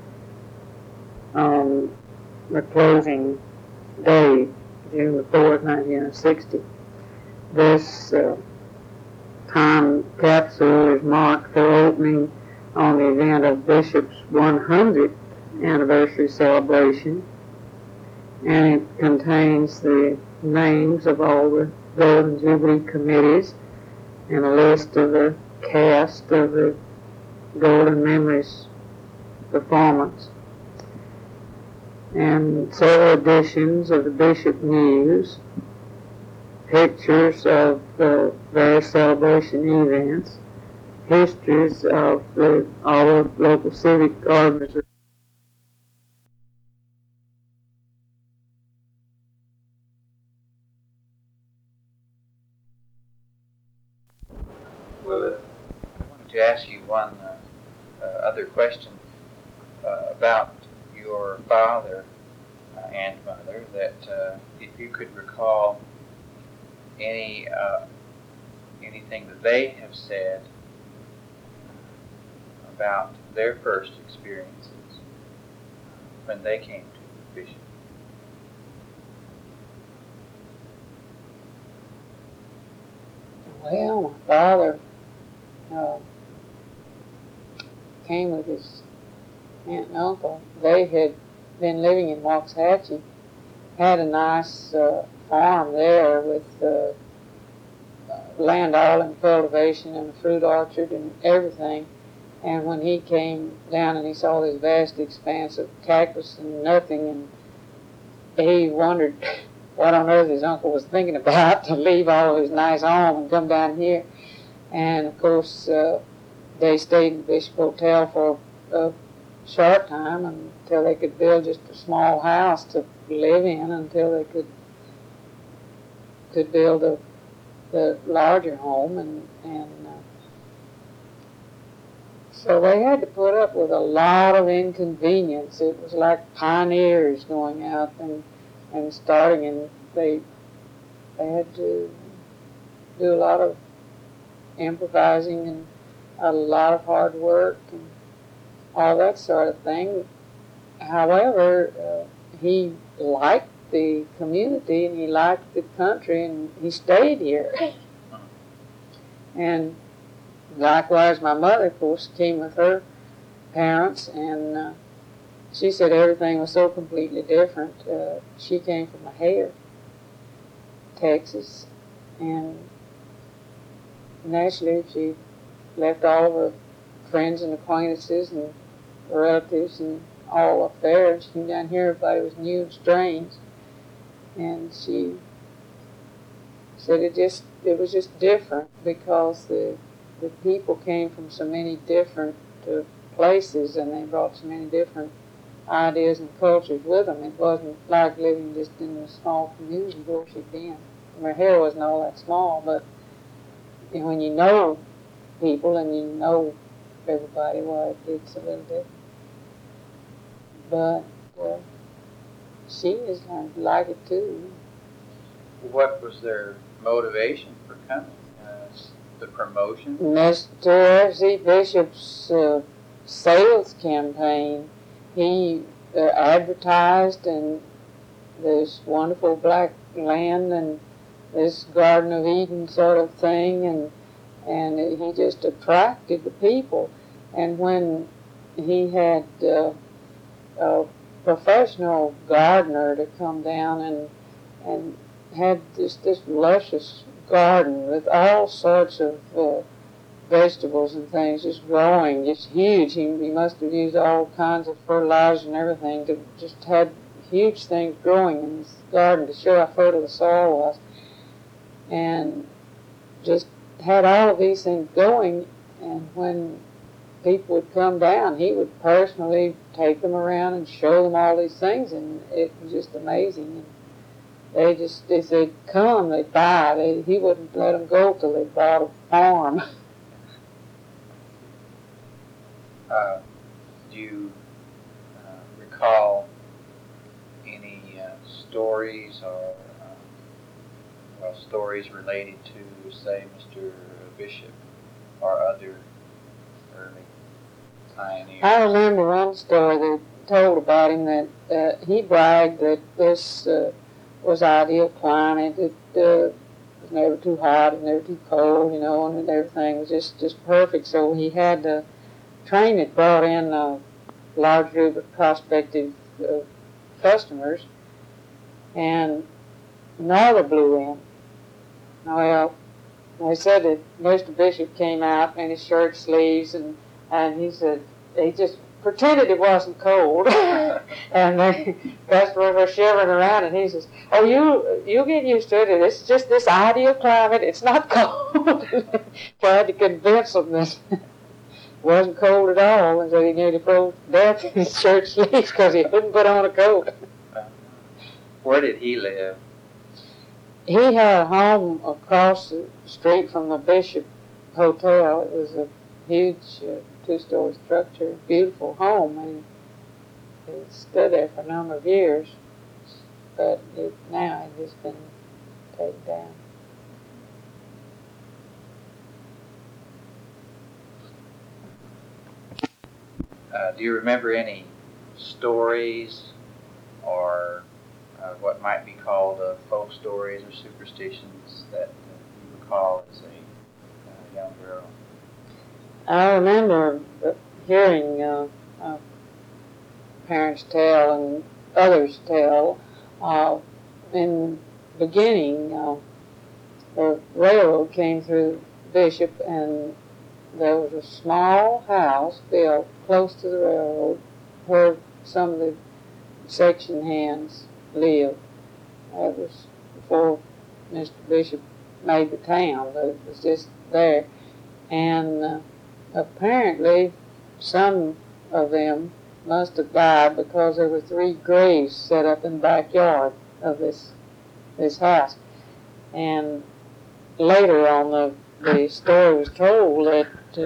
S2: on the closing day, June the 4th, 1960. This time capsule is marked for opening on the event of Bishop's 100th anniversary celebration, and it contains the names of all the Golden Jubilee committees and a list of the cast of the Golden Memories performance, and several editions of the Bishop News, pictures of the various celebration events, histories of all the local civic organizations.
S1: Well, I wanted to ask you one other question about your father and mother, that if you could recall anything that they have said about their first experiences when they came to Bishop.
S2: Well, my father came with his aunt and uncle. They had been living in Waxahachie, had a nice farm there with land all in cultivation and a fruit orchard and everything. And when he came down and he saw this vast expanse of cactus and nothing, and he wondered what on earth his uncle was thinking about to leave all of his nice home and come down here. And of course, they stayed in the Bishop Hotel for a short time until they could build just a small house to live in until they could build the larger home, and so they had to put up with a lot of inconvenience. It was like pioneers going out and starting, and they had to do a lot of improvising and a lot of hard work and all that sort of thing. However, he liked the community and he liked the country, and he stayed here. And likewise, my mother, of course, came with her parents, and she said everything was so completely different. She came from Mahair, Texas, and naturally she left all of her friends and acquaintances and relatives and all up there, and she came down here. Everybody was new and strange, and she said it was just different because the people came from so many different places, and they brought so many different ideas and cultures with them. It wasn't like living just in a small community where she'd been. Her hair wasn't all that small, but when you know people and you know everybody, well, it's a little different. But she is going to like it too.
S1: What was their motivation for coming? The promotion?
S2: Mr. F.C. Bishop's sales campaign, he advertised in this wonderful black land and this Garden of Eden sort of thing, and he just attracted the people. And when he had a professional gardener to come down and had this luscious garden with all sorts of vegetables and things just growing, just huge. He must have used all kinds of fertilizer and everything to just had huge things growing in his garden to show how fertile the soil was. And just had all of these things going, and when people would come down, he would personally take them around and show them all these things, and it was just amazing. And if they'd come, they'd buy. He wouldn't let them go till they bought a farm.
S3: Do you recall any stories or stories related to, say, Mr. Bishop or other early pioneers?
S2: I remember one story that told about him that he bragged that this was ideal climate. It was never too hot and never too cold, and everything was just perfect. So he had the train that brought in a large group of prospective customers, and another blew in. Well, they said that Mr. Bishop came out in his shirt sleeves, and he said he just pretended it wasn't cold, and the customers were shivering around, and he says, "Oh, you get used to it. It's just this ideal climate. It's not cold." So I had to convince them that it wasn't cold at all, and so he nearly froze to death in his shirt sleeves because he couldn't put on a coat.
S3: Where did he live?
S2: He had a home across the street from the Bishop Hotel. It was a huge two-story structure, beautiful home, and it stood there for a number of years, but now it has been taken down.
S3: Do you remember any stories or what might be called folk stories or superstitions that you recall as a young girl?
S2: I remember hearing parents tell and others tell. In the beginning, the railroad came through Bishop, and there was a small house built close to the railroad where some of the section hands lived. That was before Mr. Bishop made the town, but it was just there. And apparently some of them must have died because there were 3 graves set up in the backyard of this house. And later on, the story was told that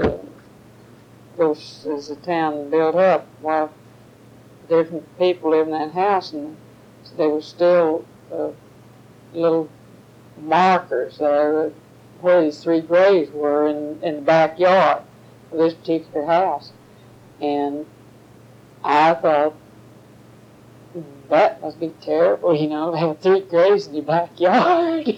S2: as the town built up, while different people lived in that house, and there were still little markers there where these 3 graves were in the backyard of this particular house. And I thought, that must be terrible, to have 3 graves in your backyard.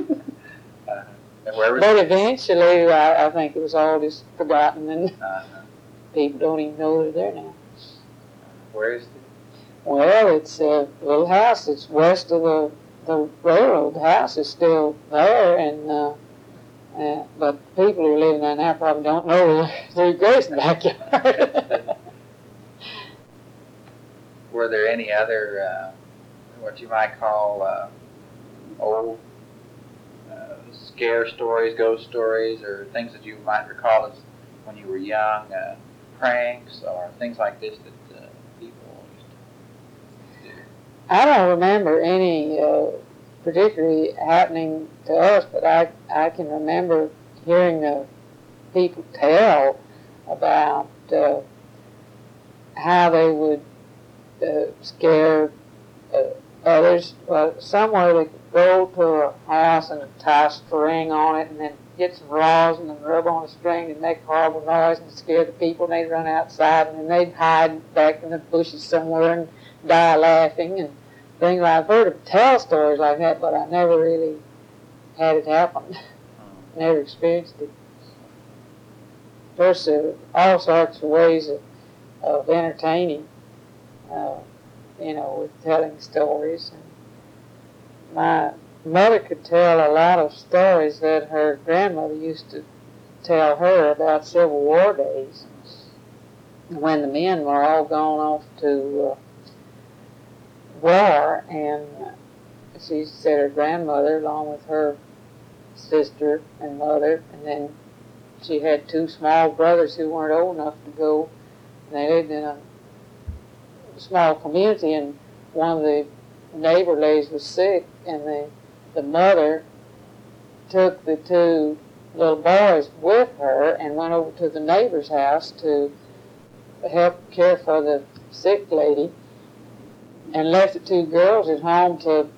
S2: But eventually, I think it was all just forgotten, and people don't even know they're there now.
S3: Where is it?
S2: Well, it's a little house. It's west of the railroad. The house is still there, and but people who are living there now probably don't know there's 3 graves in the backyard.
S3: Were there any other, what you might call old scare stories, ghost stories, or things that you might recall as when you were young, pranks or things like this that people used to do?
S2: I don't remember any particularly happening to us, but I can remember hearing people tell about how they would scare others. Somewhere they could go to a house and tie a string on it and then get some rosin and rub on a string and make horrible noise and scare the people, and they'd run outside and then they'd hide back in the bushes somewhere and die laughing. And things I've heard of tell stories like that, but I never really had it happen. Never experienced it. Of course, there are all sorts of ways of entertaining, with telling stories. And my mother could tell a lot of stories that her grandmother used to tell her about Civil War days, when the men were all gone off to war, and she said her grandmother, along with her sister and mother, and then she had two small brothers who weren't old enough to go. And they lived in a small community, and one of the neighbor ladies was sick, and the mother took the two little boys with her and went over to the neighbor's house to help care for the sick lady, and left the two girls at home to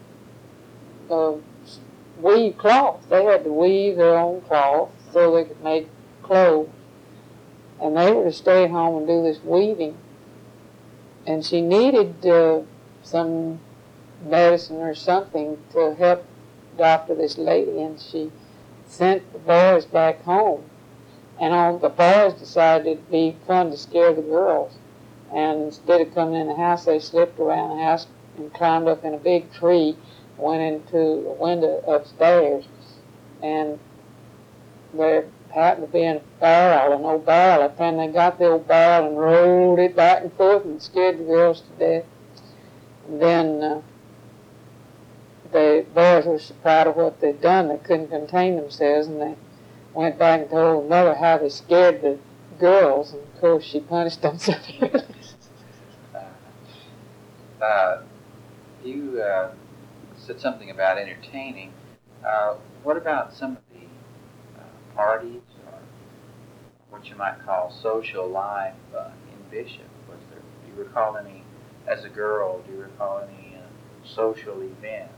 S2: weave cloth. They had to weave their own cloth so they could make clothes. And they were to stay at home and do this weaving. And she needed some medicine or something to help doctor this lady, and she sent the boys back home. And the boys decided it'd be fun to scare the girls. And instead of coming in the house, they slipped around the house and climbed up in a big tree, went into a window upstairs, and there happened to be a barrel, an old barrel up there, and they got the old barrel and rolled it back and forth and scared the girls to death. And then the boys were so proud of what they'd done, they couldn't contain themselves, and they went back and told the mother how they scared the girls, and of course she punished them severely.
S3: You said something about entertaining. What about some of the parties, or what you might call social life in Bishop? Do you recall any, as a girl, do you recall any social events?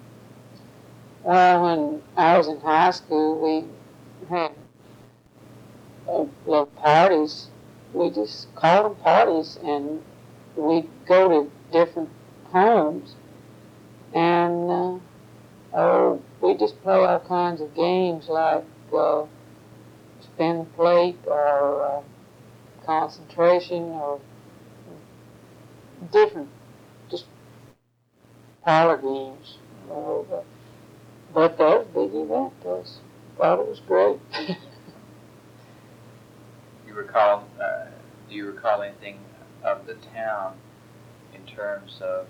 S2: Well, when I was in high school, we had little parties. We just called them parties, and we'd go to different homes, and we just play all kinds of games like spin the plate, or concentration, or different, just parlor games. But that was a big event to us. Thought it was great.
S3: Do you recall anything of the town in terms of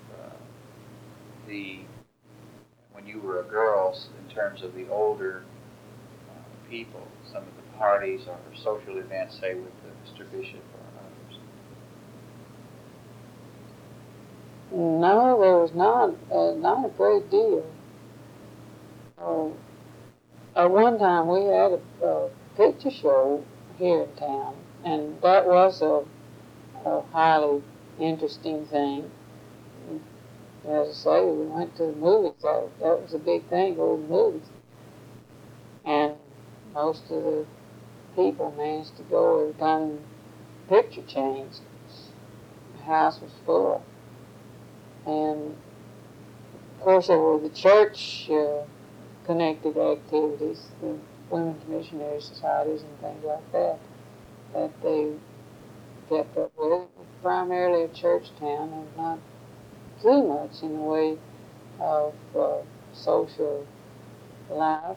S3: when you were a girl, in terms of the older people, some of the parties or social events, say with Mr. Bishop or others?
S2: No, there was not a great deal. At one time we had a picture show here in town, and that was a highly interesting thing. As I say, we went to the movies. That was a big thing, go to the movies. And most of the people managed to go every time the picture changed. The house was full. And of course there were the church connected activities, the Women's Missionary Societies and things like that they kept up with. It was primarily a church town, and not too much in the way of social life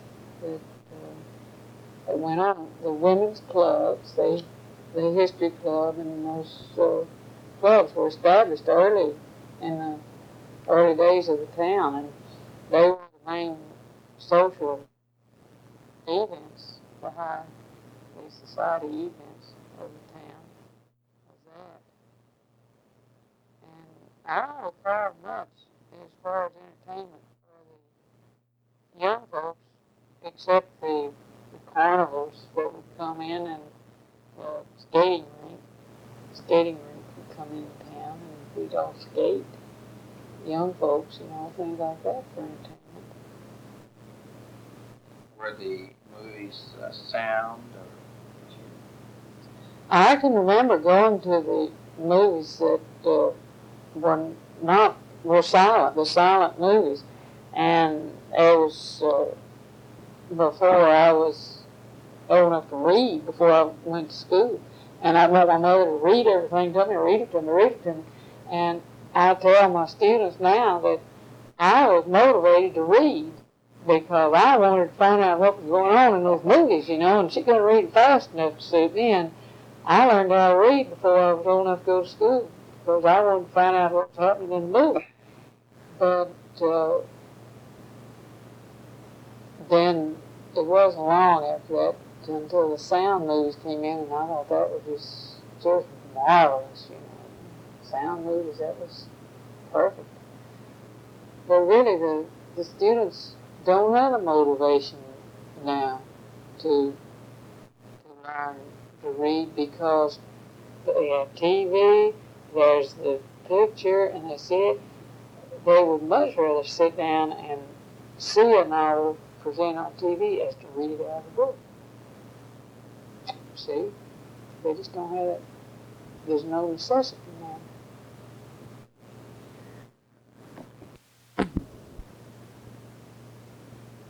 S2: that went on. The women's clubs, the history club, and those clubs were established early in the early days of the town, and they were the main social events for high society events of the town. Was that. And I don't require much as far as entertainment for the young folks, except the carnivals that would come in, and the skating rink would come into town, and we'd all skate. Young folks, things like that for entertainment.
S3: Were the movies sound?
S2: I can remember going to the movies that were not were silent, the silent movies. And it was before I was old enough to read, before I went to school. And I let my mother to read everything to me, read it to me, read it to me. And I tell my students now that I was motivated to read because I wanted to find out what was going on in those movies, you know, and she couldn't read fast enough to suit me. And I learned how to read before I was old enough to go to school because I wanted to find out what was happening in the movie. But then it wasn't long after that until the sound movies came in, and I thought that was just marvelous, you know. Sound movies, that was perfect. But really, the students don't have a motivation now to learn to read because they have TV, there's the picture, and they see it. They would much rather sit down and see a novel presented on TV as to read it out of the book. See? They just don't have that. There's no necessity